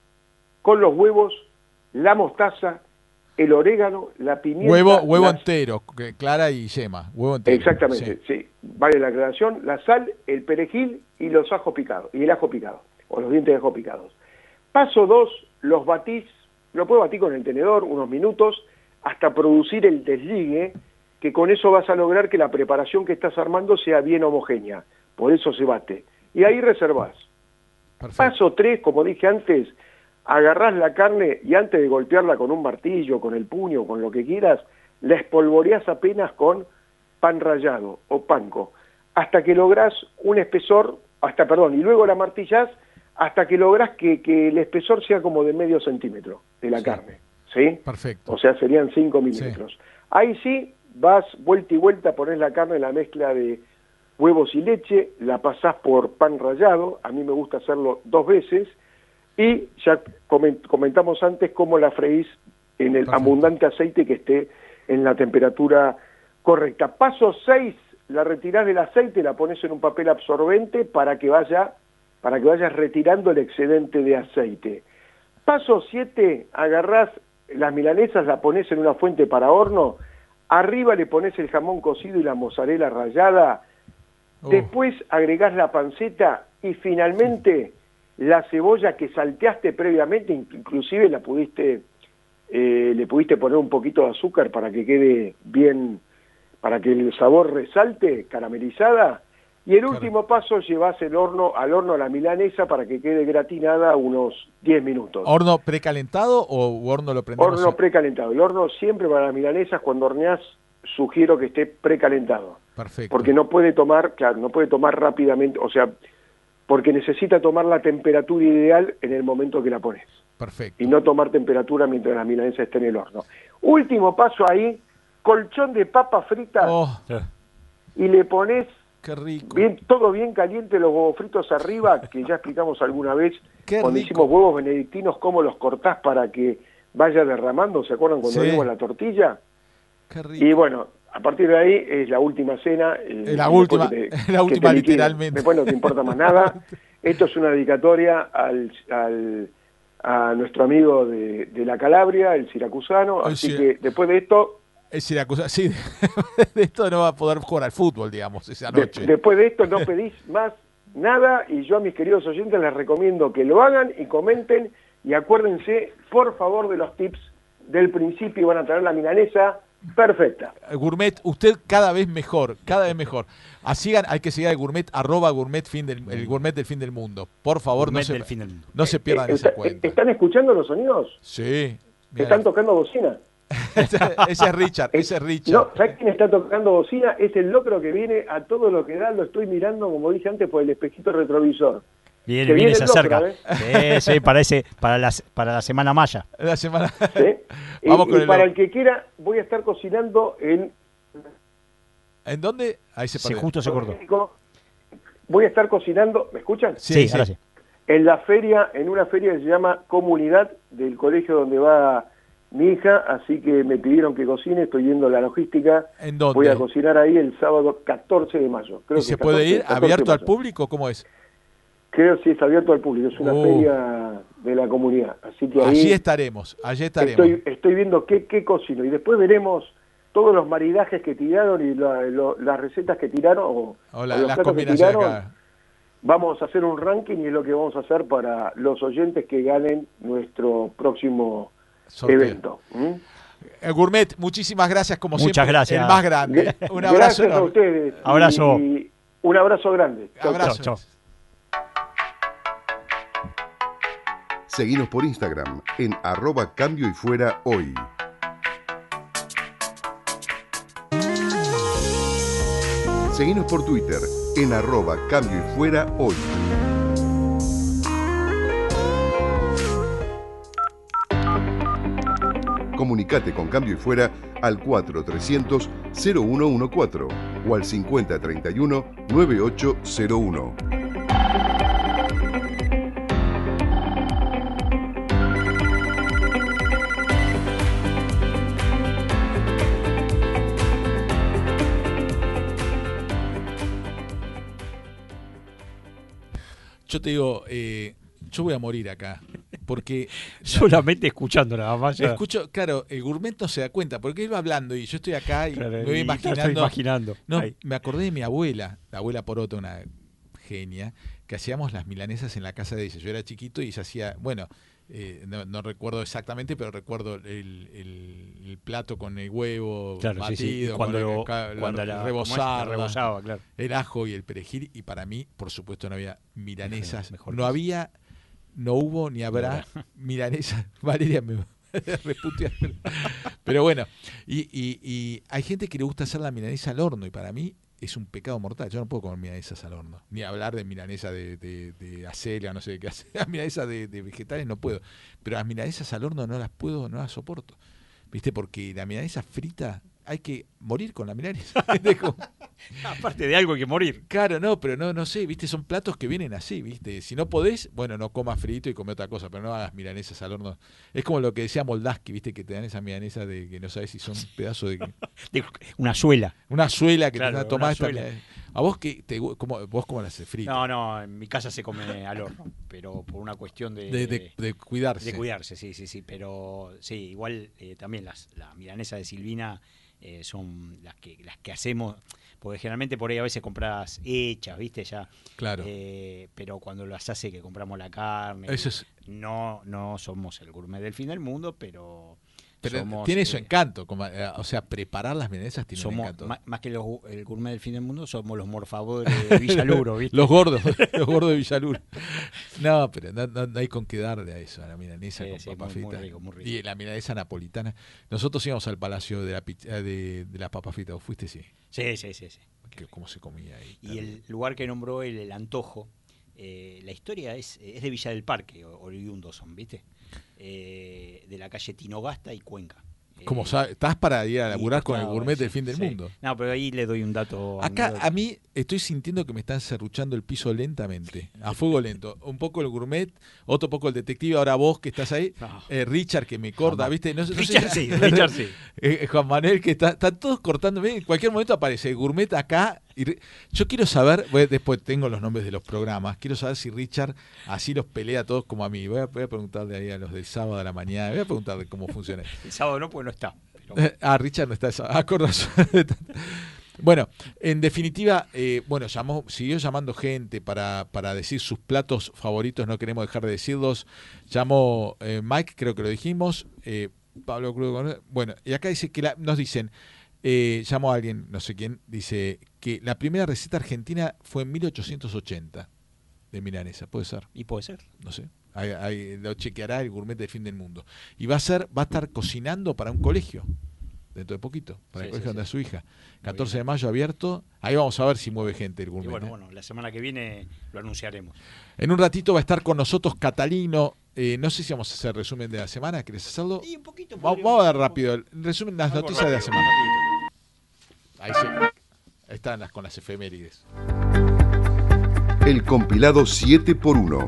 con los huevos, la mostaza, el orégano, la pimienta. Huevo, huevo las- entero, que- clara y yema. Huevo entero. Exactamente, Sí. sí. Vale la aclaración, la sal, el perejil y los ajos picados, y el ajo picado, o los dientes de ajo picados. Paso dos, los batís, lo puedo batir con el tenedor unos minutos hasta producir el desligue, que con eso vas a lograr que la preparación que estás armando sea bien homogénea. Por eso se bate. Y ahí reservás. Perfecto. Paso tres, como dije antes, agarrás la carne y antes de golpearla con un martillo, con el puño, con lo que quieras, la espolvoreás apenas con pan rallado o panko, hasta que lográs un espesor, hasta, perdón, y luego la martillás hasta que lográs que, que el espesor sea como de medio centímetro de la Sí. carne, ¿sí? Perfecto. O sea, serían cinco milímetros. Ahí sí, vas vuelta y vuelta, ponés la carne en la mezcla de huevos y leche, la pasás por pan rallado, a mí me gusta hacerlo dos veces, y ya coment- comentamos antes cómo la freís en el Perfecto. abundante aceite que esté en la temperatura correcta. Paso seis, la retirás del aceite, la pones en un papel absorbente para que vaya, para que vayas retirando el excedente de aceite. Paso siete, agarrás las milanesas, la pones en una fuente para horno, arriba le pones el jamón cocido y la mozzarella rallada, Uh, después agregás la panceta y finalmente la cebolla que salteaste previamente, inclusive la pudiste, eh, le pudiste poner un poquito de azúcar para que quede bien, para que el sabor resalte, caramelizada. Y el Claro. último paso, llevás el horno, al horno la milanesa para que quede gratinada unos diez minutos. ¿Horno precalentado o horno lo prendemos? Horno precalentado. El horno siempre para las milanesas, cuando horneás, sugiero que esté precalentado. Perfecto. Porque no puede tomar, claro, no puede tomar rápidamente, o sea, porque necesita tomar la temperatura ideal en el momento que la pones. Perfecto. Y no tomar temperatura mientras la milanesa esté en el horno. Último paso ahí, colchón de papa frita Oh, y le pones qué rico. bien, todo bien caliente, los huevos fritos arriba, que ya explicamos alguna vez Qué cuando rico. hicimos huevos benedictinos, cómo los cortás para que vaya derramando, ¿se acuerdan cuando Sí. vimos la tortilla? Qué rico. Y bueno, a partir de ahí es la última cena. eh, Es la y después última, que te- la que última te liquiden. literalmente. Después no te importa más nada. Esto es una dedicatoria al, al- a nuestro amigo de, de la Calabria, el siracusano. El Así Sira- que después de esto, Es Siracusa, sí, de esto no va a poder jugar al fútbol, digamos, esa de- noche. después de esto no pedís más nada y yo a mis queridos oyentes les recomiendo que lo hagan y comenten y acuérdense, por favor, de los tips del principio. Van a tener la milanesa perfecta. Gourmet, usted cada vez mejor, cada vez mejor. A sigan, hay que seguir al gourmet, arroba gourmet fin del, el gourmet del fin del mundo. Por favor, Gourmet no se, del fin del mundo. no se pierdan Eh, esa está- cuenta. ¿Están escuchando los sonidos? Sí. Mirá, ¿Están tocando bocina? ese, ese es Richard, ese es Richard. No, ¿sabes quién está tocando bocina? Es el locro que viene a todo lo que da, lo estoy mirando, como dije antes, por el espejito retrovisor. Viene, Que viene, viene se el locro, acerca. Sí, sí, parece para la, para la semana maya. La semana. ¿Sí? Y- Vamos y, con el para locro. el que quiera, voy a estar cocinando en ¿En dónde? Ahí se Se perdió. justo se cortó. México. Voy a estar cocinando, ¿me escuchan? Sí, Sí, sí. ahora sí. En la feria, en una feria que se llama Comunidad, del colegio donde va mi hija, así que me pidieron que cocine, estoy viendo la logística. ¿En dónde? Voy a cocinar ahí el sábado catorce de mayo. Creo ¿Y que se puede catorce, ir catorce abierto de al mayo. público? ¿Cómo es? Creo que sí, está abierto al público, es una Oh. feria de la comunidad. Así que ahí Allí estaremos, allí estaremos. estoy, estoy viendo qué, qué cocino y después veremos todos los maridajes que tiraron y la- lo- las recetas que tiraron o, O la- o los las platos que combinaciones tiraron. acá. Vamos a hacer un ranking y es lo que vamos a hacer para los oyentes que ganen nuestro próximo Sorteo. evento. ¿Mm? El Gourmet, muchísimas gracias como Muchas siempre. gracias. El más grande. Gra- Un abrazo Gracias a enorme. ustedes. Abrazo. Y un abrazo grande. Chau, chau. Abrazo. Chau, chau. Seguinos por Instagram en arroba cambio y fuera hoy. Seguinos por Twitter en arroba cambio y fuera hoy. Comunicate con Cambio y Fuera al cuatro trescientos cero uno catorce o al cincuenta treinta y uno noventa y ocho cero uno. yo te digo, eh, yo voy a morir acá. Porque solamente escuchando nada más. Ya. Escucho, claro, el gourmet no se da cuenta, porque él va hablando y yo estoy acá y claro, me voy y imaginando. estoy imaginando. No, me acordé de mi abuela, la abuela Porota, una genia, que hacíamos las milanesas en la casa de ella. Yo era chiquito y ella hacía, bueno, eh, no, no recuerdo exactamente, pero recuerdo el, el, el plato con el huevo claro, batido, sí, sí. Cuando, lo, la, cuando la, rebozada, rebozaba, claro. El ajo y el perejil, y para mí, por supuesto, no había milanesas, mejor, mejor no había, no hubo ni habrá no. milanesas. Valeria me reputea. Pero bueno, y, y, y hay gente que le gusta hacer la milanesa al horno, y para mí es un pecado mortal. Yo no puedo comer milanesas al horno, ni hablar de milanesa de, de, de acelga, no sé qué hacer. Las milanesas de, de vegetales no puedo, pero las milanesas al horno no las puedo, no las soporto, ¿viste? Porque la milanesa frita hay que morir con la milanesa. Aparte de algo hay que morir. Claro, no, pero no, no sé, ¿viste? Son platos que vienen así, ¿viste? Si no podés, bueno, no comas frito y come otra cosa, pero no hagas milanesas al horno. Es como lo que decía Moldaski, ¿viste? Que te dan esa milanesa de que no sabes si son pedazos de... de una suela. Una suela que claro, te tomás esta... suela. ¿A vos que te, cómo, vos cómo la haces frita? No, no, en mi casa se come al horno, pero por una cuestión de... De, de, de cuidarse. De cuidarse, sí, sí, sí, pero sí, igual eh, también las la milanesa de Silvina... Eh, son las que las que hacemos, porque generalmente por ahí a veces compras hechas, ¿viste? Ya. Claro. Eh, pero cuando las hace que compramos la carne, eso es... no no somos el gourmet del fin del mundo, pero Pero somos, tiene eh, su encanto, como, eh, o sea, preparar las milanesas tiene somos, un encanto. Más, más que los, el gourmet del fin del mundo, somos los morfadores de Villaluro, ¿viste? Los gordos, los gordos de Villaluro. No, pero no, no, no hay con qué darle a eso, a la milanesa sí, con sí, papa muy, frita. muy rico, muy rico. Y la milanesa napolitana. Nosotros íbamos al Palacio de la, de, de la Papa Frita, ¿o fuiste? Sí. Sí, sí, sí. sí. Que, ¿Cómo se comía ahí? Y el lugar que nombró él, el Antojo, eh, la historia es, es de Villa del Parque, oriundos son, ¿viste? Eh, de la calle Tinogasta y Cuenca. Como sabes, estás para ir a laburar con el gourmet sí, del fin del sí. mundo. No, pero ahí le doy un dato. Acá un a mí estoy sintiendo que me están serruchando el piso lentamente, a fuego lento. Un poco el gourmet, otro poco el detective, ahora vos que estás ahí, no. eh, Richard que me corta, ¿viste? No, no Richard sé, sí, Richard sí. Eh, Juan Manuel que está, están todos cortándome, en cualquier momento aparece el gourmet acá. Y yo quiero saber, bueno, después tengo los nombres de los programas, quiero saber si Richard así los pelea a todos como a mí. Voy a, voy a preguntarle ahí a los del sábado a la mañana, voy a preguntarle cómo funciona. El sábado no, porque no está. Pero... Ah, Richard no está. Ah, con razón. Bueno, en definitiva, eh, bueno, llamó, siguió llamando gente para, para decir sus platos favoritos, no queremos dejar de decirlos. Llamó eh, Mike, creo que lo dijimos, eh, Pablo Cruz, bueno, y acá dice que la, nos dicen, eh, llamó a alguien, no sé quién, dice que la primera receta argentina fue en mil ochocientos ochenta de milanesa, ¿puede ser? Y puede ser. No sé. Ahí, ahí lo chequeará el gourmet del fin del mundo. Y va a ser, va a estar cocinando para un colegio dentro de poquito, para sí, el colegio sí, donde sí. a su hija. catorce de mayo abierto. Ahí vamos a ver si mueve gente el gourmet. Y bueno, ¿eh? bueno, la semana que viene lo anunciaremos. En un ratito va a estar con nosotros Catalino. Eh, no sé si vamos a hacer resumen de la semana. ¿Querés hacerlo? Sí, un poquito. Vamos, vamos a dar rápido el resumen de las noticias rápido, de la semana. Ahí sí. Ahí están las con las efemérides. El compilado siete por uno.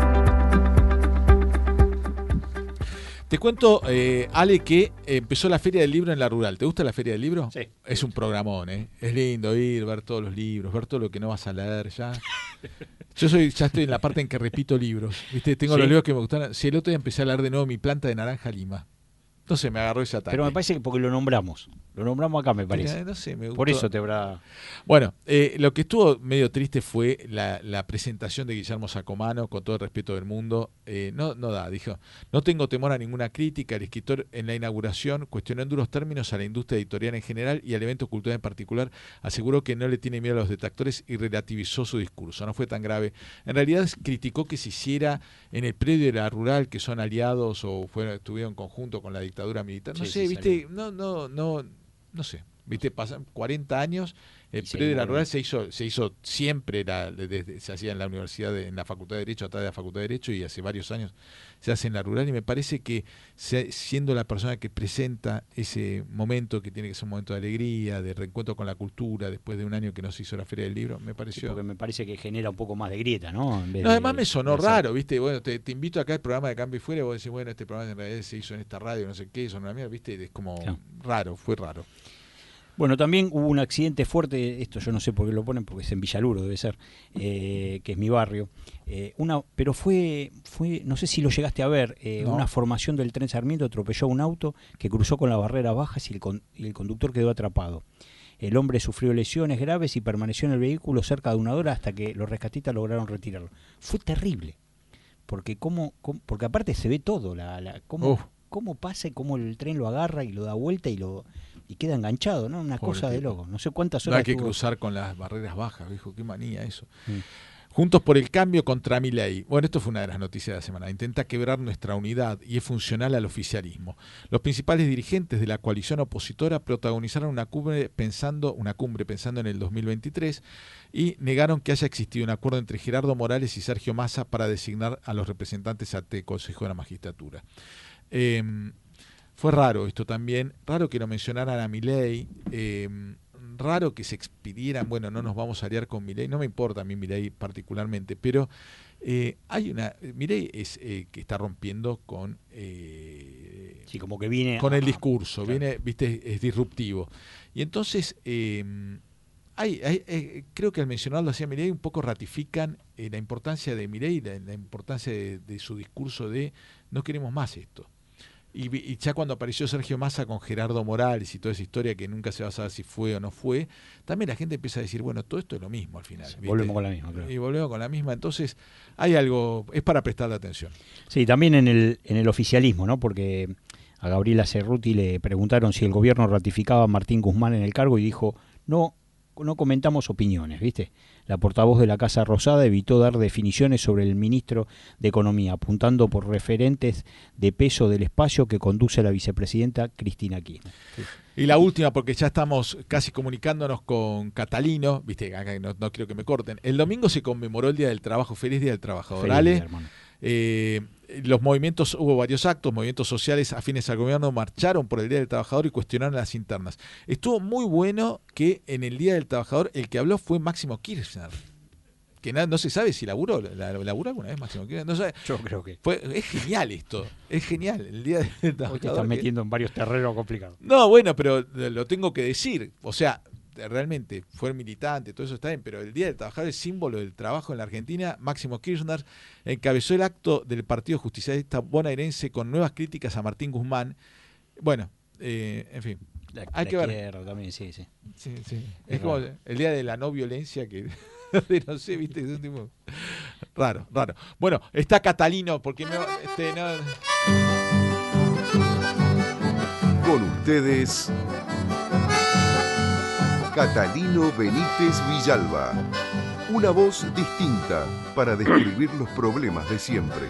Te cuento, eh, Ale, que empezó la Feria del Libro en La Rural. ¿Te gusta la Feria del Libro? Sí. Es un programón, ¿eh? Es lindo ir, ver todos los libros, ver todo lo que no vas a leer ya. Yo soy, ya estoy en la parte en que repito libros. ¿Viste? Tengo ¿Sí? los libros que me gustan. Si el otro día empecé a leer de nuevo Mi planta de naranja lima. Entonces me agarró ese ataque. Pero me parece que porque lo nombramos. Lo nombramos acá, me parece. Mira, no sé, me gustó. Por eso te habrá... Bueno, eh, lo que estuvo medio triste fue la, la presentación de Guillermo Sacomano, con todo el respeto del mundo. Eh, no, no da, dijo, no tengo temor a ninguna crítica. El escritor en la inauguración cuestionó en duros términos a la industria editorial en general y al evento cultural en particular. Aseguró que no le tiene miedo a los detractores y relativizó su discurso. No fue tan grave. En realidad criticó que se hiciera en el predio de La Rural, que son aliados o fueron, estuvieron en conjunto con la dictadura militar. No sí, sé, sí, viste, salió. no, no, no, no sé. Viste, pasan cuarenta años, el predio de La Rural se hizo, se hizo siempre, la, desde, se hacía en la universidad, de, en la Facultad de Derecho, atrás de la Facultad de Derecho, y hace varios años se hace en La Rural, y me parece que se, siendo la persona que presenta ese momento, que tiene que ser un momento de alegría, de reencuentro con la cultura, después de un año que no se hizo la Feria del Libro, me pareció... Sí, porque me parece que genera un poco más de grieta, ¿no? En vez no, de, además me sonó de raro, ¿viste? Bueno, te, te invito acá al programa de Cambio y Fuera, y vos decís, bueno, este programa en realidad se hizo en esta radio, no sé qué, son una mierda, ¿viste? Es como claro. raro, fue raro. Bueno, también hubo un accidente fuerte, esto yo no sé por qué lo ponen, porque es en Villaluro, debe ser, eh, que es mi barrio. Eh, una, pero fue, fue, no sé si lo llegaste a ver, eh, No. una formación del tren Sarmiento atropelló a un auto que cruzó con las barreras bajas y el, con, y el conductor quedó atrapado. El hombre sufrió lesiones graves y permaneció en el vehículo cerca de una hora hasta que los rescatistas lograron retirarlo. Fue terrible, porque cómo, cómo porque aparte se ve todo, la, la, cómo, Uf. cómo pasa y cómo el tren lo agarra y lo da vuelta y lo y queda enganchado, ¿no? Una Pobre cosa de tipo. loco. No sé cuántas No horas hay que estuvo- cruzar con las barreras bajas, viejo, qué manía eso. Mm. Juntos por el Cambio contra Milei. Bueno, esto fue una de las noticias de la semana. Intenta quebrar nuestra unidad y es funcional al oficialismo. Los principales dirigentes de la coalición opositora protagonizaron una cumbre pensando, una cumbre pensando en el dos mil veintitrés y negaron que haya existido un acuerdo entre Gerardo Morales y Sergio Massa para designar a los representantes ante el Consejo de la Magistratura. Eh, fue raro esto también, raro que lo mencionaran a Milei, eh, raro que se expidieran, bueno, no nos vamos a aliar con Milei, no me importa a mí Milei particularmente, pero eh, hay una, Milei es eh, que está rompiendo con eh, Sí, como que viene con a- el discurso, claro. viene, viste, es disruptivo. Y entonces, eh, hay, hay, eh, creo que al mencionarlo hacia Milei un poco ratifican eh, la importancia de Milei, la, la importancia de, de su discurso de no queremos más esto. Y, y ya cuando apareció Sergio Massa con Gerardo Morales y toda esa historia que nunca se va a saber si fue o no fue, también la gente empieza a decir, bueno, todo esto es lo mismo al final. Sí, ¿viste? volvemos con la misma, claro. Y volvemos con la misma. Entonces, hay algo, es para prestarle atención. Sí, también en el, en el oficialismo, ¿no? Porque a Gabriela Cerruti le preguntaron si el gobierno ratificaba a Martín Guzmán en el cargo y dijo, no, no comentamos opiniones, ¿viste? La portavoz de la Casa Rosada evitó dar definiciones sobre el ministro de Economía, apuntando por referentes de peso del espacio que conduce la vicepresidenta Cristina Kirchner. Y la última, porque ya estamos casi comunicándonos con Catalino, viste, acá no, no quiero que me corten. El domingo se conmemoró el Día del Trabajo, feliz Día del Trabajador. Feliz Ale, día, hermano. Eh, los movimientos, hubo varios actos, movimientos sociales afines al gobierno marcharon por el Día del Trabajador y cuestionaron las internas. Estuvo muy bueno que en el Día del Trabajador el que habló fue Máximo Kirchner, que na, no se sabe si laburó, la, laburó alguna vez Máximo Kirchner, no sabe. Yo creo que Fue, es genial esto, es genial el Día del hoy te Trabajador. estás que- metiendo en varios terrenos complicados. No, bueno, pero lo tengo que decir, o sea, realmente fue militante, todo eso está bien, pero el Día del Trabajador es símbolo del trabajo en la Argentina. Máximo Kirchner encabezó el acto del Partido Justicialista Bonaerense con nuevas críticas a Martín Guzmán. Bueno, eh, en fin, La, hay la que ver. izquierda también, sí, sí. Sí, sí. Es Es como raro. el Día de la No Violencia, que no sé, viste, es un tipo raro, raro. Bueno, está Catalino, porque no, este, no... Con ustedes, Catalino Benítez Villalba. Una voz distinta para describir los problemas de siempre.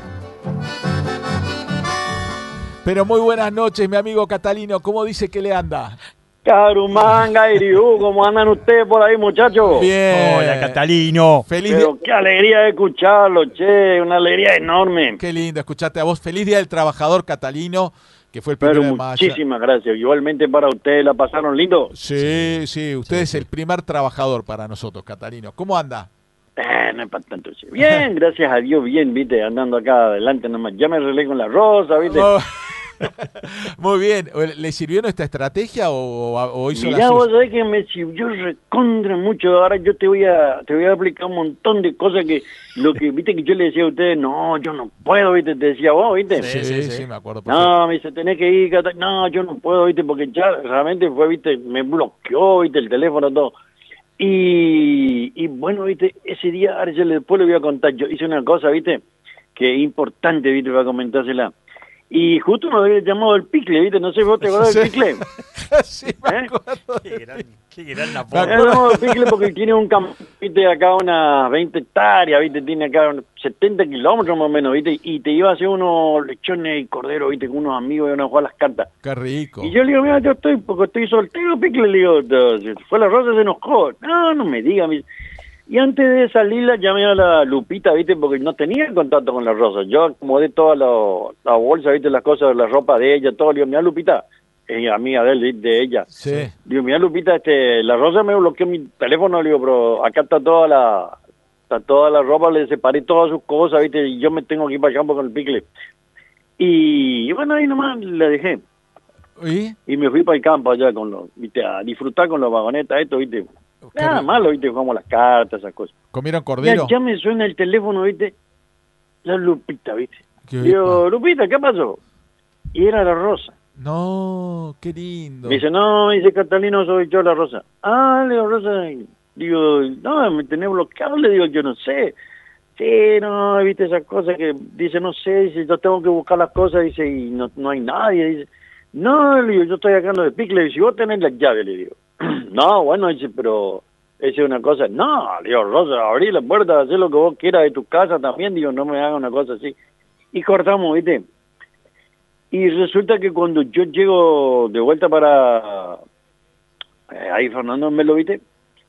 Pero muy buenas noches, mi amigo Catalino, ¿cómo dice que le anda? Carumanga, Iriú, ¿cómo andan ustedes por ahí, muchachos? Bien. Hola, Catalino. Feliz Pero día. qué alegría de escucharlo, che, una alegría enorme. Qué lindo escucharte a vos. Feliz Día del Trabajador, Catalino, que fue el Pero primero de mayo. muchísimas gracias. Igualmente para ustedes, ¿la pasaron lindo? Sí, sí, usted es el primer trabajador para nosotros, Catalino. ¿Cómo anda? Eh, no es para tanto, che. Bien, gracias a Dios, bien, viste, andando acá adelante nomás. Ya me arreglé con la rosa, viste. Oh. Muy bien. ¿Le sirvió nuestra estrategia o, o hizo Mirá, la vos suya? sabés que me sirvió recontra mucho. Ahora yo te voy a te voy a explicar un montón de cosas que, lo que, viste, que yo le decía a ustedes, no, yo no puedo, viste, te decía vos, viste. Sí, sí, sí, me acuerdo. perfecto. No, me dice, tenés que ir, Cata- no, yo no puedo, viste, porque ya realmente fue, viste, me bloqueó, viste, el teléfono, todo. Y, y bueno, viste, ese día, ahora yo le- después le voy a contar, yo hice una cosa, viste, que es importante, viste, para comentársela. Y justo nos había llamado el Picle, viste, no sé, ¿vos te acordás del Sí. Picle? Sí, me ¿Eh? acuerdo. Qué gran, qué gran Me apoyo. Me había llamado el Picle porque tiene un campo, viste, acá unas veinte hectáreas, viste, tiene acá unos setenta kilómetros más o menos, viste, y te iba a hacer unos lechones y corderos, viste, con unos amigos, iban a jugar las cartas. Qué rico. Y yo le digo, mira, yo estoy, porque estoy soltero, Picle, le digo, "Entonces, fue la rosa, se enojó. No, no me diga. me- Y antes de salir la llamé a la Lupita, viste, porque no tenía contacto con la rosa. Yo acomodé toda la, la bolsa, viste, las cosas, la ropa de ella, todo. Le digo, mira, Lupita, es amiga de él, de ella. Sí. Digo, mira, Lupita, este, la rosa me bloqueó mi teléfono, le digo, pero acá está toda la, está toda la ropa, le separé todas sus cosas, viste, y yo me tengo que ir para el campo con el Picle. Y, y bueno, ahí nomás le dejé. ¿Y? Y me fui para el campo allá con los, viste, a disfrutar con los vagonetas, esto, viste. Nada malo, viste, como las cartas, esas cosas. ¿Comieron Ya, cordero? ya me suena el teléfono, viste, la Lupita, viste. ¿Qué Digo, Lupita, ¿qué pasó? Y era la Rosa. No, qué lindo. Me dice, no, me dice, Catalino, soy yo la Rosa. Ah, le digo, Rosa, digo, no, me tenés bloqueado, le digo, yo no sé. Sí, no, viste esas cosas que dice, no sé, dice, yo tengo que buscar las cosas, dice, y no, no hay nadie, dice. No, le digo, yo estoy acá en lo de Pic, le digo, si vos tenés las llaves, le digo. No, bueno, dice, pero esa es una cosa. No, le digo, Rosa, abrí la puerta, haz lo que vos quieras de tu casa también, digo, no me haga una cosa así. Y cortamos, viste. Y resulta que cuando yo llego de vuelta para... Eh, ahí Fernando me lo, viste,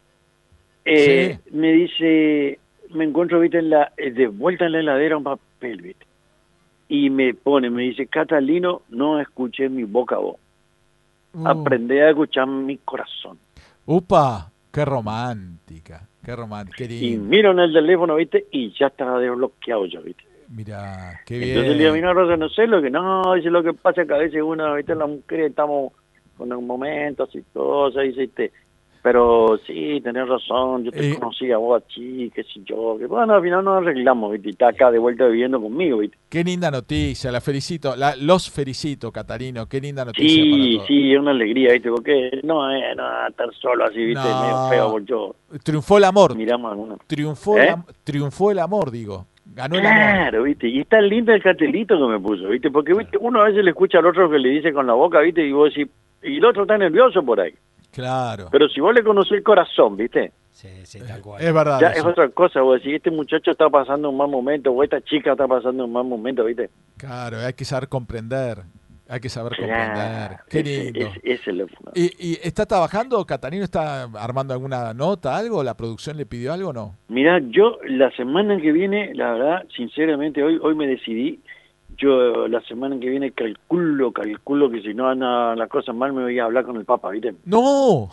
eh, Sí. me dice, me encuentro, viste, en la, eh, de vuelta en la heladera un papel, viste. Y me pone, me dice, Catalino, no escuché mi boca a vos. Uh, Aprendí a escuchar mi corazón. Upa, qué romántica, qué romántica, qué Y lindo. miro en el teléfono, viste, y ya estaba desbloqueado yo, viste. Mira, qué bien. Entonces le digo, mira, Rosa, no sé lo que, no, dice, lo que pasa es que a veces una, viste, las mujeres estamos con un momento así, cosas, dice, este, pero sí, tenés razón, yo te Eh. conocí a vos así, qué sé yo, que bueno, al final nos arreglamos, viste, y está acá de vuelta viviendo conmigo, viste. Qué linda noticia, la felicito, la, los felicito, Catalino, qué linda noticia para Sí, todos. sí, es una alegría, viste, porque no es no, estar solo así, viste, No. medio feo, porque yo, Triunfó el amor, miramos alguna. triunfó, ¿Eh? el, am- triunfó el amor, digo, ganó el amor. Claro, viste, y está lindo el cartelito que me puso, viste, porque viste, uno a veces le escucha al otro que le dice con la boca, viste, y vos decís, y el otro está nervioso por ahí. Claro, Pero si vos le conocés el corazón, viste, Sí, sí, tal cual. es verdad. ya eso. es otra cosa, vos decís, este muchacho está pasando un mal momento, o esta chica está pasando un mal momento, viste. Claro, hay que saber comprender, hay que saber comprender. Claro, Qué ese, lindo. ese- ese es lo fundamental. ¿Y, y está trabajando, Catalino, está armando alguna nota, algo? ¿La producción le pidió algo o no? Mirá, yo la semana que viene, la verdad, sinceramente, hoy hoy me decidí, yo la semana que viene calculo, calculo que si no andan las cosas mal me voy a hablar con el Papa, ¿viste? ¡No!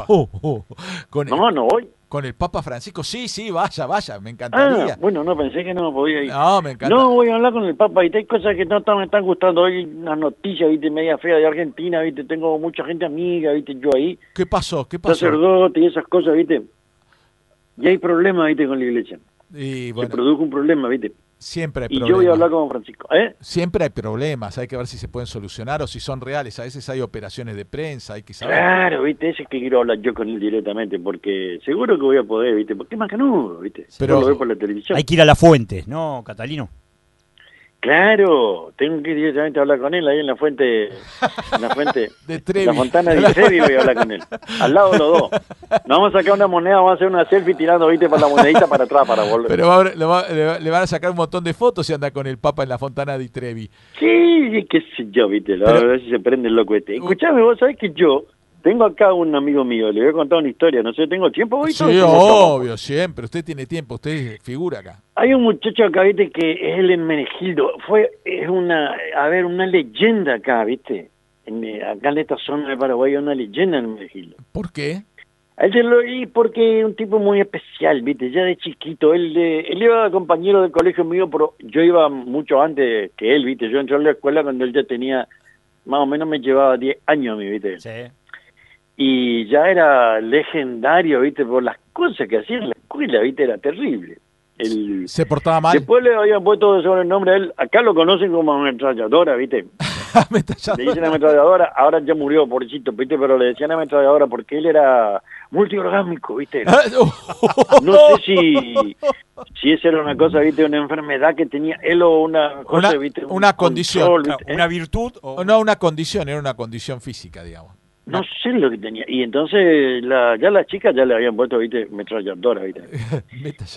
con, No, el, no voy. con el Papa Francisco, sí, sí, vaya, vaya, me Ah, encantaría. bueno, no, pensé que no podía ir. No, me encanta. No, voy a hablar con el Papa, y hay cosas que no están- me están gustando. Hoy unas noticias, viste, media fea de Argentina, viste, tengo mucha gente amiga, viste, yo ahí, ¿Qué pasó? ¿Qué pasó? sacerdote y esas cosas, viste. Y hay problemas, viste, con la iglesia. Y Se bueno, produjo un problema, viste. siempre hay Y problemas. yo voy a hablar con Francisco, ¿eh? Siempre hay problemas, hay que ver si se pueden solucionar o si son reales. A veces hay operaciones de prensa, hay que saber. Claro, viste, ese es que quiero hablar yo con él directamente, porque seguro que voy a poder, viste, porque es más canudo, viste. Pero- Yo lo veo por la televisión. Hay que ir a la fuente, ¿no, Catalino? Claro, tengo que ir directamente a hablar con él ahí en la fuente, en la fuente, De Trevi. la Fontana de Trevi voy a hablar con él, al lado de los dos. Nos vamos a sacar una moneda, vamos a hacer una selfie tirando, viste, para la monedita para atrás, para volver. Pero va a haber- le, va- le va- le van a sacar un montón de fotos si anda con el Papa en la Fontana di Trevi. Sí, qué sé yo, viste, la Pero- verdad si se prende el loco este. Escuchame, vos sabés que yo tengo acá un amigo mío, le voy a contar una historia, no sé, ¿tengo tiempo hoy? Sí, obvio, siempre. Usted tiene tiempo, usted figura acá. Hay un muchacho acá, viste, que es el Hermenegildo. Fue, es una, a ver, una leyenda acá, viste. En, eh, acá en esta zona de Paraguay hay una leyenda en Hermenegildo. ¿Por qué? A él se lo oí porque es un tipo muy especial, viste, ya de chiquito. Él, eh, él iba compañero del colegio mío, pero yo iba mucho antes que él, viste. Yo entré a la escuela cuando él ya tenía, más o menos me llevaba diez años a mí, viste. Sí. Y ya era legendario, viste, por las cosas que hacía en la escuela, viste, era terrible. El, ¿Se portaba mal? Después le habían puesto de sobrenombre a él, acá lo conocen como ametralladora, ¿viste? Le dicen ametralladora, ahora ya murió, pobrecito, ¿viste? Pero le decían ametralladora porque él era multiorgásmico, ¿viste? No sé si, si esa era una cosa, ¿viste? Una enfermedad que tenía él o una cosa, Una- ¿viste? Un una condición, control, ¿viste? ¿Una virtud? O... O no una condición, era una condición física, digamos. No sé lo que tenía. Y entonces la, ya las chicas ya le habían puesto, ¿viste? Ametralladora, ¿viste? Métase.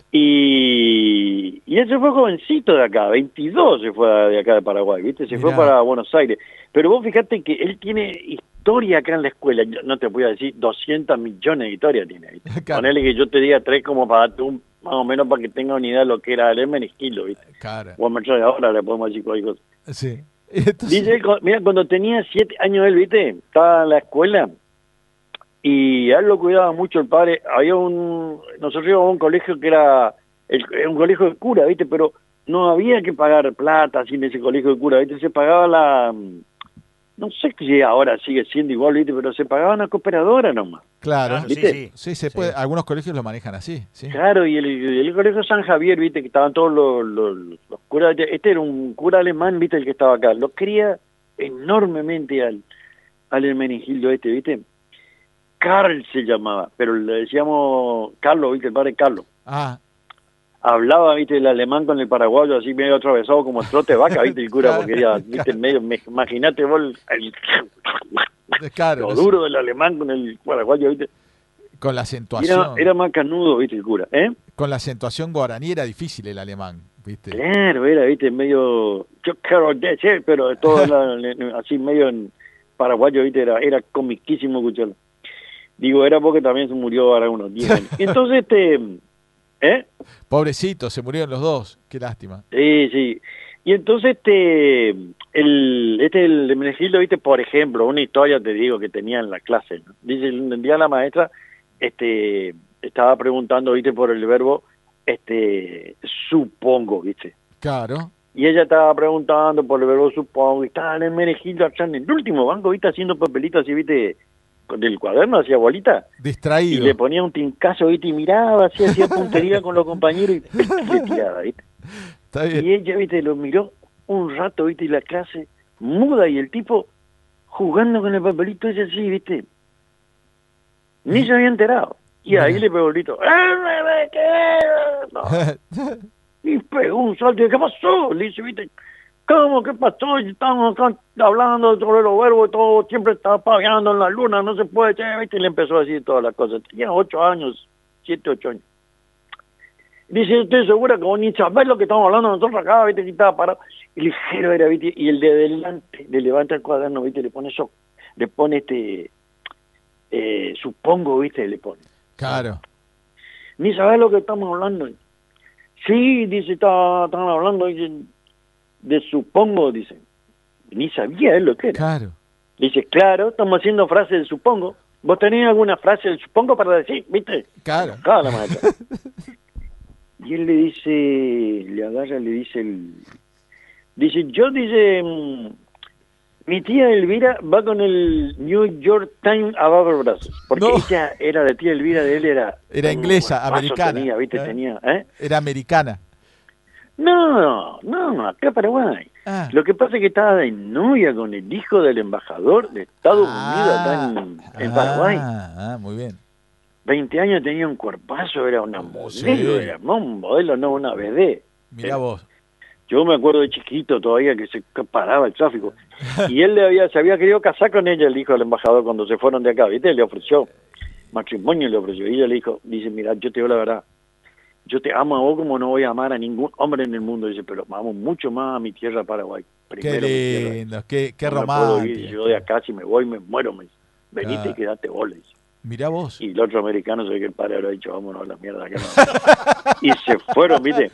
Y, y él se fue jovencito de acá, veintidós se fue de acá de Paraguay, ¿viste? Se fue Mirá. para Buenos Aires. Pero vos fíjate que él tiene historia acá en la escuela. Yo no te voy a decir, doscientos millones de historias tiene. ¿viste? Claro. Ponele que yo te diga tres como para darte un, más o menos para que tenga una idea de lo que era el Hermenegildo, ¿viste? Cara. O ahora le podemos decir cualquier cosa. Sí. Entonces- Dice, él, cu- mira, cuando tenía siete años él, ¿viste? Estaba en la escuela y a él lo cuidaba mucho el padre. Había un, nosotros íbamos a un colegio que era, el, era un colegio de cura, ¿viste? Pero no había que pagar plata así en ese colegio de cura, ¿viste? Se pagaba la, no sé si ahora sigue siendo igual, ¿viste? Pero se pagaban a cooperadora nomás. Claro, Claro, ¿viste? sí, sí. sí, se Sí. puede. Algunos colegios lo manejan así, sí. Claro, y el, el colegio San Javier, viste, que estaban todos los, los, los curas, este era un cura alemán, viste, el que estaba acá, lo quería enormemente al, al Hermenegildo este, viste, Carl se llamaba, pero le decíamos Carlos, viste, el padre Carlos, Ah, hablaba, viste, el alemán con el paraguayo, así medio atravesado como el trote de vaca, viste, el cura, porque era, viste, medio, me- imaginate vos el, el- claro, lo no sé, duro del alemán con el paraguayo, viste, con la y acentuación, era, era más canudo, viste, el cura, ¿eh? con la acentuación guaraní era difícil el alemán, ¿viste? Claro, era, viste, medio, yo quiero decir, pero todo era, así medio en paraguayo, viste, era, era comiquísimo escucharlo. Digo, era porque también se murió ahora unos diez años. Entonces, este, ¿eh? Pobrecito, se murieron los dos, qué lástima. Sí, sí. Y entonces, este, el, este, el Hermenegildo, viste, por ejemplo, una historia, te digo, que tenía en la clase, ¿no? Dice, un día la maestra, este, estaba preguntando, viste, por el verbo, este, supongo, viste. Claro, Y ella estaba preguntando por el verbo supongo, y estaba en el Hermenegildo allá en el último banco, viste, haciendo papelitos así, viste, con el cuaderno, hacía bolita, y distraído. le ponía un tincazo, viste, y miraba, así, hacía puntería con los compañeros, y ¡pic! Le tiraba, viste. Está bien. Y ella, viste, lo miró un rato, viste, y la clase muda, y el tipo jugando con el papelito ese así, viste, ni se había enterado. Y ahí le pegó el grito, ¡Eh, qué! No. Y pegó un salto y ¿qué pasó? Le dice, viste, ¿cómo? ¿Qué pasó? Estamos acá hablando sobre los verbos, todo siempre está pagando en la luna, no se puede, che, viste, y le empezó a decir todas las cosas. Tenía ocho años, siete, ocho años. Dice, estoy segura que vos ni sabés lo que estamos hablando nosotros acá, viste, que estaba parado. Y ligero era, viste, y el de adelante le levanta el cuaderno, viste, le pone eso, le pone este, eh, supongo, viste, le pone. Claro. Ni sabés lo que estamos hablando. Sí, dice, está- estaban hablando dice, de supongo, dice. Ni sabía él lo que era. Claro. Dice, claro, estamos haciendo frases de supongo. ¿Vos tenés alguna frase del supongo para decir? ¿Viste? Claro. Acá la maestra. Y él le dice, le agarra, le dice, el, dice, yo dice, mm, mi tía Elvira va con el New York Times abajo el brazo. Porque No. ella era de tía Elvira de él, era... Era un inglesa, cuerpazo americana. Tenía, ¿viste? ¿Eh? Tenía, ¿eh? Era americana. No, no, acá Paraguay. Ah. Lo que pasa es que estaba de novia con el hijo del embajador de Estados Unidos acá en, en ah, Paraguay. Ah, muy bien. veinte años tenía un cuerpazo, era una modelo, Sí. era no un modelo, no una bebé. Mirá vos. Yo me acuerdo de chiquito todavía que se paraba el tráfico. Y él le había, se había querido casar con ella, el hijo del embajador, cuando se fueron de acá, ¿viste? Le ofreció matrimonio, le ofreció. Y ella le dijo, dice, mira, yo te digo la verdad, yo te amo a vos como no voy a amar a ningún hombre en el mundo. Dice, pero amo mucho más a mi tierra Paraguay. Qué Primero mi tierra. lindo, qué, qué No me puedo ir, romántico. yo de acá si me voy me muero, me dice. Venite Claro. y quedate vos, le dice. Mirá vos. Y el otro americano se ve que el padre habrá dicho, vámonos a la mierda. Que no. Y se fueron, ¿viste?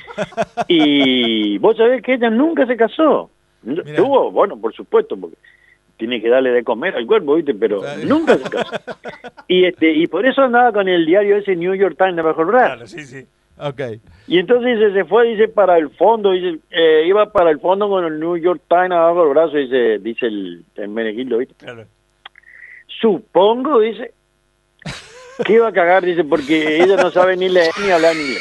Y vos sabés que ella nunca se casó. Mirá. Tuvo, bueno, por supuesto, porque tiene que darle de comer al cuerpo, ¿viste? Pero Claro. nunca se casó. Y este y por eso andaba con el diario ese New York Times debajo del brazo. Claro, sí, sí. Ok. Y entonces dice, se fue, dice, para el fondo, dice, eh, iba para el fondo con el New York Times abajo del brazo, dice, dice el, el Menegildo, ¿viste? Claro. Supongo, dice, que iba a cagar, dice, porque ella no sabe ni leer ni hablar inglés.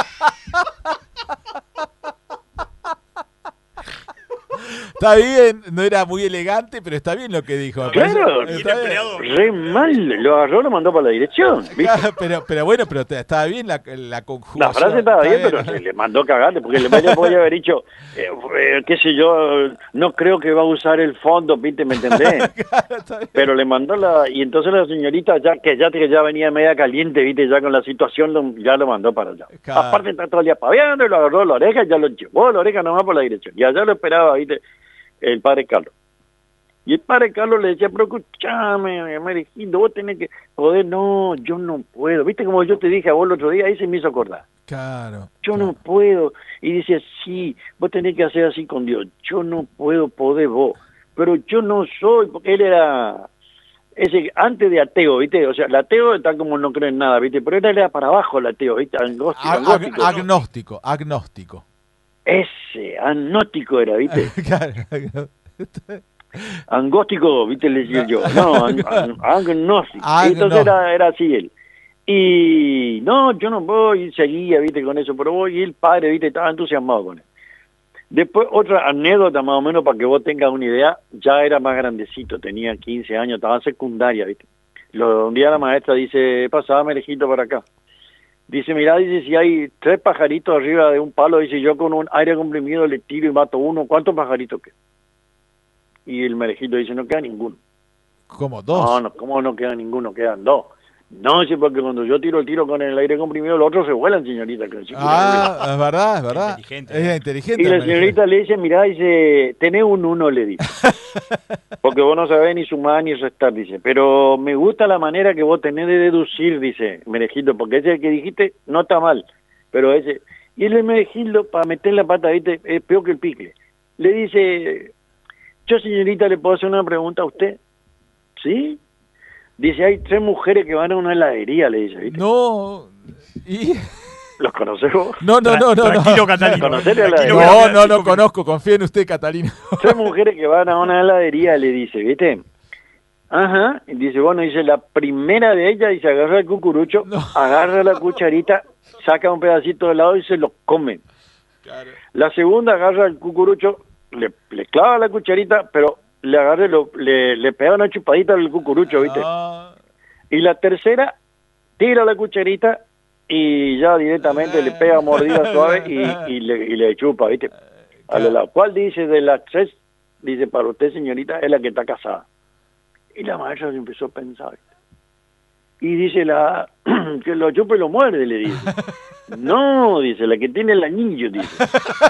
Está bien, no era muy elegante, pero está bien lo que dijo. me parece. Claro, Está bien bien. empleado. Re mal, lo agarró, lo mandó para la dirección, ¿viste? Claro, pero, pero bueno, pero te- estaba bien la, la conjugación. La frase estaba bien, Está pero se le mandó cagarle, porque le podía podía haber dicho, eh, eh, qué sé yo, no creo que va a usar el fondo, ¿viste? ¿Me entendés? Claro, está bien. Pero le mandó la... Y entonces la señorita, ya que ya, que ya venía media caliente, ¿viste? Ya con la situación, lo- ya lo mandó para allá. Claro. Aparte está todo el día paveando, y lo agarró la oreja y ya lo llevó la oreja nomás por la dirección. Y allá lo esperaba, ¿viste? El padre Carlos. Y el padre Carlos le decía, pero escúchame, Hermenegildo, vos tenés que poder... No, yo no puedo. ¿Viste como yo te dije a vos el otro día? Ahí se me hizo acordar. Claro. Yo claro. no puedo. Y dice, sí, vos tenés que hacer así con Dios. Yo no puedo poder vos. Pero yo no soy, porque él era ese antes de ateo, ¿viste? O sea, el ateo está como no cree en nada, ¿viste? Pero él era para abajo el ateo, ¿viste? Agnóstico, Ag- agnóstico, ag- ¿no? agnóstico, agnóstico. Ese, agnóstico era, ¿viste? Claro. Angóstico, viste, le decía yo. No, an, an, agnóstico. Ah, Entonces no. era, era así él. Y no, yo no voy, y seguía, viste, con eso, pero voy, y el padre, viste, estaba entusiasmado con él. Después, otra anécdota más o menos para que vos tengas una idea, ya era más grandecito, tenía quince años, estaba en secundaria, viste. Lo, un día la maestra dice, pasame el hijito para acá. Dice, mirá, dice, si hay tres pajaritos arriba de un palo, dice, yo con un aire comprimido le tiro y mato uno, ¿cuántos pajaritos quedan? Y el merejito dice, no queda ninguno. ¿Cómo? ¿Dos? No, no, ¿cómo no queda ninguno? Quedan dos. No, sí, porque cuando yo tiro el tiro con el aire comprimido, los otros se vuelan, señorita. Que ah, es verdad, es verdad. Inteligente. Es inteligente. y la señorita le dice, mirá, dice, tenés un uno, le dice. Porque vos no sabés ni sumar ni restar, dice. Pero me gusta la manera que vos tenés de deducir, dice Merejildo, porque ese que dijiste no está mal. Pero ese... Y el Merejildo, para meter la pata, viste, es peor que el picle. Le dice, yo, señorita, ¿le puedo hacer una pregunta a usted? ¿Sí? Dice, hay tres mujeres que van a una heladería, le dice, ¿viste? No. ¿Y? ¿Los conoces vos? No, no, no, no. Tranquilo, no. Catalino. ¿Conocés la Tranquilo, heladería? No, no, no conozco. Confío en usted, Catalina. Tres mujeres que van a una heladería, le dice, ¿viste? Ajá. Y dice, bueno, dice, la primera de ellas, dice, agarra el cucurucho, No. agarra la cucharita, saca un pedacito de helado y se lo come. Claro. La segunda agarra el cucurucho, le, le clava la cucharita, pero le agarra, y lo, le, le pega una chupadita al cucurucho, ¿viste? Ah, Y la tercera, tira la cucharita y ya directamente le pega mordida suave y, y, le, y le chupa, ¿viste? Al helado. ¿Cuál dice de las tres? Dice, para usted, señorita, es la que está casada. Y la maestra se empezó a pensar, ¿viste? Y dice la que lo chupa y lo muerde, le dice. No, dice, la que tiene el anillo, dice.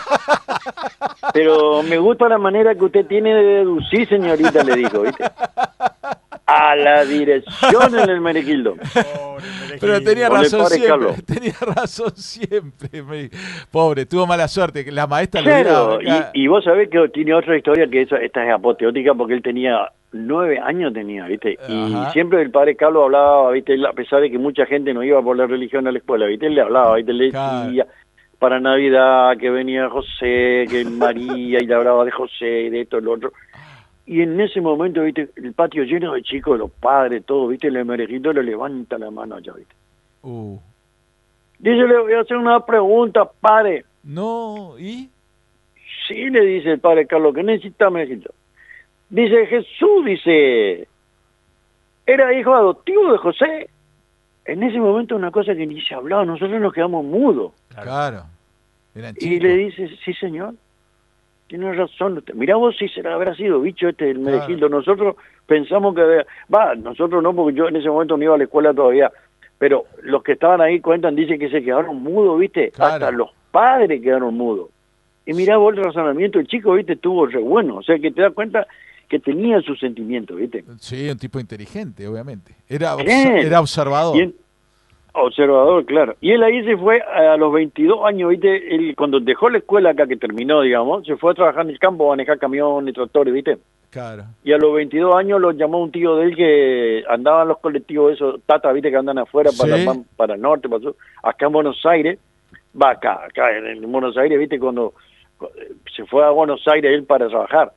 Pero me gusta la manera que usted tiene de deducir, señorita, le dijo, ¿viste? A la dirección en el Merequildo. pero tenía Con el razón padre siempre. Carlos. Tenía razón siempre. me- Pobre, tuvo mala suerte. que La maestra Claro, le diera. y, y vos sabés que tiene otra historia que esa, esta es apoteótica porque él tenía nueve años tenía, ¿viste? Y Ajá. siempre el padre Carlos hablaba, ¿viste? Él, a pesar de que mucha gente no iba por la religión a la escuela, ¿viste? Él le hablaba, ¿viste? Le decía Claro. para Navidad que venía José, que María, y le hablaba de José y de esto y lo otro. Y en ese momento, ¿viste? El patio lleno de chicos, los padres, todo, ¿viste? El Merejito le levanta la mano allá, ¿viste? Uh, Dice, le voy a hacer una pregunta, padre. no, ¿y? Sí, le dice el padre Carlos, ¿qué necesita, Merejito? Dice, Jesús, dice, ¿era hijo adoptivo de José? En ese momento una cosa que ni se hablaba, nosotros nos quedamos mudos. Claro. Eran Y chicos. le dice, sí, señor, tiene razón usted. Mirá vos si será, habrá sido bicho este el Claro. Merejildo. Nosotros pensamos que, había- va, nosotros no, porque yo en ese momento no iba a la escuela todavía, pero los que estaban ahí cuentan, dicen que se quedaron mudos, ¿viste? Claro. Hasta los padres quedaron mudos. Y mirá vos el razonamiento, el chico, ¿viste? Estuvo re bueno, o sea que te das cuenta que tenía sus sentimientos, ¿viste? Sí, un tipo inteligente, obviamente. Era, obs- Bien. era observador. Y él- observador, claro. Y él ahí se fue a los veintidós años, ¿viste? Él, cuando dejó la escuela acá, que terminó, digamos, se fue a trabajar en el campo, a manejar camiones, tractores, ¿viste? Claro. Y a los veintidós años lo llamó un tío de él que andaba en los colectivos esos, tata, ¿viste? Que andan afuera para, Sí. para, para el norte, para el sur, acá en Buenos Aires, va acá, acá en, en Buenos Aires, ¿viste? Cuando se fue a Buenos Aires él para trabajar.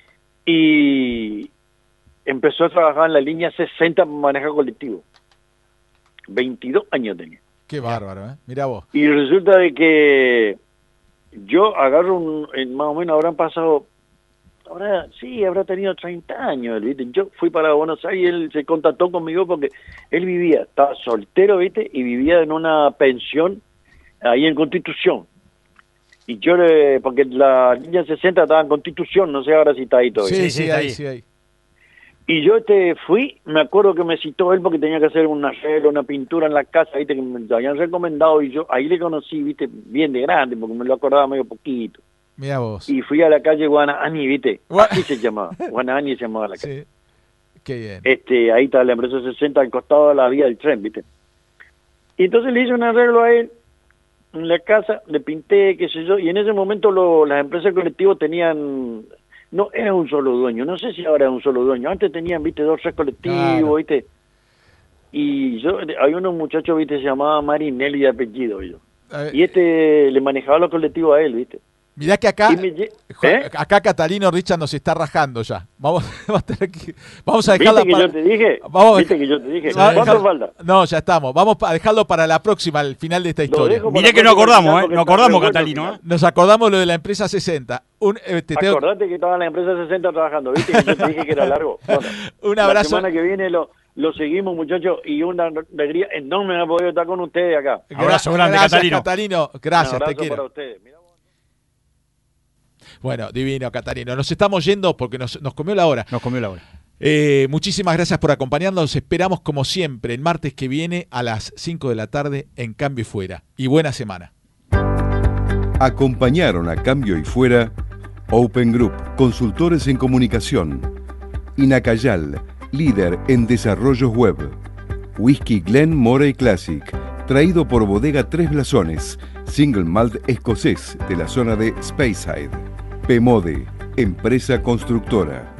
Y empezó a trabajar en la línea sesenta para manejar colectivo. veintidós años tenía. Qué bárbaro, ¿eh? Mirá vos. Y resulta de que yo agarro un, en más o menos habrán pasado, ahora sí, habrá tenido treinta años, ¿viste? Yo fui para Buenos Aires y él se contactó conmigo porque él vivía, estaba soltero, ¿viste? Y vivía en una pensión ahí en Constitución. Y yo le, porque la línea sesenta estaba en Constitución, no sé ahora si está ahí todavía. Sí, Sí, sí, sí, ahí, ahí. sí, ahí. Y yo este fui, me acuerdo que me citó él porque tenía que hacer un arreglo, una pintura en la casa, viste, que me habían recomendado y yo ahí le conocí, viste, bien de grande, porque me lo acordaba medio poquito. Mirá vos. Y fui a la calle Guanaani, viste, Gua- así se llamaba, Guanaani se llamaba la calle. Sí. Qué bien. Este, ahí está la empresa sesenta al costado de la vía del tren, viste. Y entonces le hice un arreglo a él en la casa, le pinté, qué sé yo, y en ese momento lo, las empresas colectivas tenían, no era un solo dueño, no sé si ahora es un solo dueño, antes tenían, viste, dos, tres colectivos, Claro. viste, y yo, hay unos muchachos, viste, se llamaba Marinelli de apellido, yo, A ver, y este le manejaba los colectivos a él, viste, mirá que acá, y me lle- ¿Eh? Acá Catalino Richard nos está rajando ya. Vamos, vamos a, tener que, vamos a dejarla ¿Viste que para... yo te dije? Vamos a ¿Viste dejar- que yo te dije? Vamos a ¿Cuánto dejar- falta? No, ya estamos. Vamos a dejarlo para la próxima, al final de esta Lo historia. dejo para Miré que la no próxima acordamos, final ¿eh? porque No está acordamos, revuelto Catalino, al ¿eh? final. Nos acordamos lo de la empresa sesenta. Un, eh, te tengo- Acordate que estaba en la empresa sesenta trabajando, ¿viste? Que yo te dije que era largo. Bueno, Un abrazo. La semana que viene lo, lo seguimos, muchachos, y una alegría enorme haber podido estar con ustedes acá. Abrazo grande, Gracias, Catalino. Catalino. Gracias, Un te abrazo quiero. para ustedes. Mirá vos. Bueno, divino, Catalino. Nos estamos yendo porque nos, nos comió la hora. Nos comió la hora. Eh, muchísimas gracias por acompañarnos. Nos esperamos como siempre el martes que viene a las cinco de la tarde en Cambio y Fuera. Y buena semana. Acompañaron a Cambio y Fuera Open Group, consultores en comunicación. Inacayal, líder en desarrollos web. Whisky Glen Moray Classic, traído por Bodega Tres Blasones, single malt escocés de la zona de Speyside. Pemode, empresa constructora.